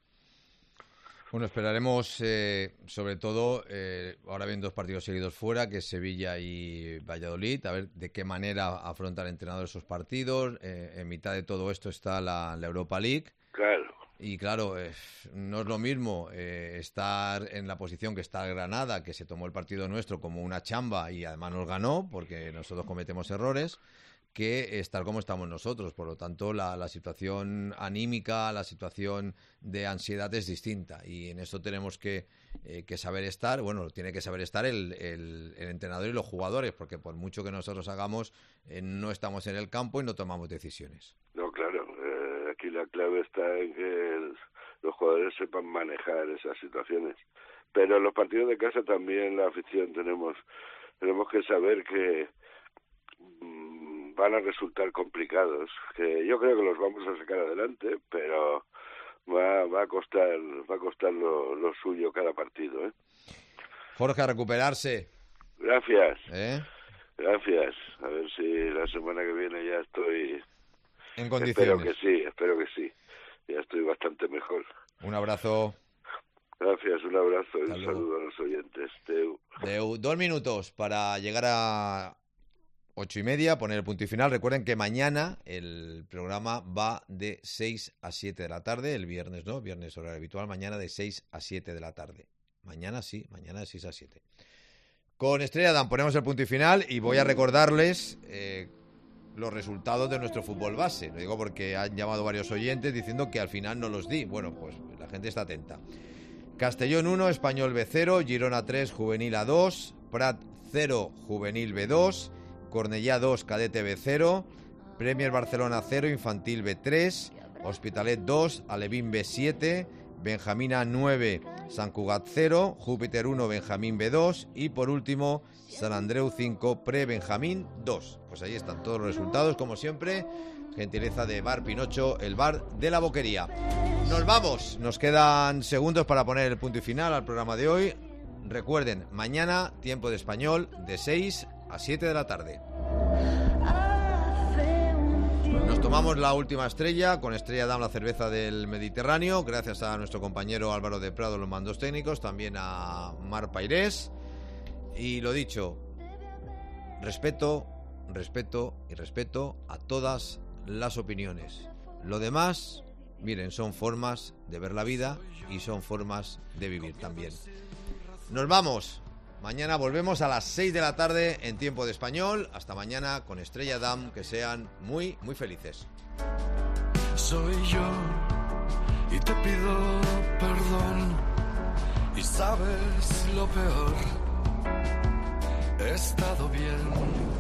Bueno, esperaremos, sobre todo, ahora ven 2 partidos seguidos fuera, que es Sevilla y Valladolid, a ver de qué manera afronta el entrenador esos partidos. En mitad de todo esto está la Europa League. Claro. Y claro, no es lo mismo estar en la posición que está Granada, que se tomó el partido nuestro como una chamba y además nos ganó, porque nosotros cometemos errores, que estar como estamos nosotros. Por lo tanto, la situación anímica, la situación de ansiedad es distinta, y en eso tenemos que saber estar. Bueno, tiene que saber estar el entrenador y los jugadores, porque por mucho que nosotros hagamos, no estamos en el campo y no tomamos decisiones. No, claro, aquí la clave está en que los jugadores sepan manejar esas situaciones. Pero en los partidos de casa también la afición tenemos que saber que van a resultar complicados, que yo creo que los vamos a sacar adelante, pero va a costar lo suyo cada partido, ¿eh? Jorge, a recuperarse. Gracias. Gracias. A ver si la semana que viene ya estoy en condiciones. Espero que sí. Ya estoy bastante mejor. Un abrazo. Gracias, un abrazo y un saludo a los oyentes. Deu. 2 minutos para llegar a 8:30, poner el punto y final. Recuerden que mañana el programa va de 6 a 7 de la tarde, el viernes no, viernes horario habitual, mañana de 6 a 7 de la tarde. Mañana sí, mañana de 6 a 7. Con Estrella Dan ponemos el punto y final, y voy a recordarles los resultados de nuestro fútbol base. Lo digo porque han llamado varios oyentes diciendo que al final no los di. Bueno, pues la gente está atenta. Castellón 1, Español B 0, Girona 3, Juvenil A 2, Prat 0, Juvenil B2, Cornellá 2, Cadete B 0, Premier Barcelona 0, Infantil B 3, Hospitalet 2, Alevín B 7, Benjamín A 9, Sant Cugat 0, Júpiter 1, Benjamín B 2 y por último San Andreu 5, Pre-Benjamín 2. Pues ahí están todos los resultados, como siempre. Gentileza de Bar Pinocho, el bar de la Boquería. Nos vamos, nos quedan segundos para poner el punto y final al programa de hoy. Recuerden, mañana tiempo de español de 6 a 7 de la tarde. Tomamos la última estrella con Estrella Damm, la cerveza del Mediterráneo, gracias a nuestro compañero Álvaro de Prado, los mandos técnicos, también a Mar Pairés. Y lo dicho, respeto a todas las opiniones. Lo demás, miren, son formas de ver la vida y son formas de vivir también. Nos vamos. Mañana volvemos a las 6 de la tarde en Tiempo de Español. Hasta mañana con Estrella Damm. Que sean muy, muy felices. Soy yo y te pido perdón. Y sabes lo peor, he estado bien.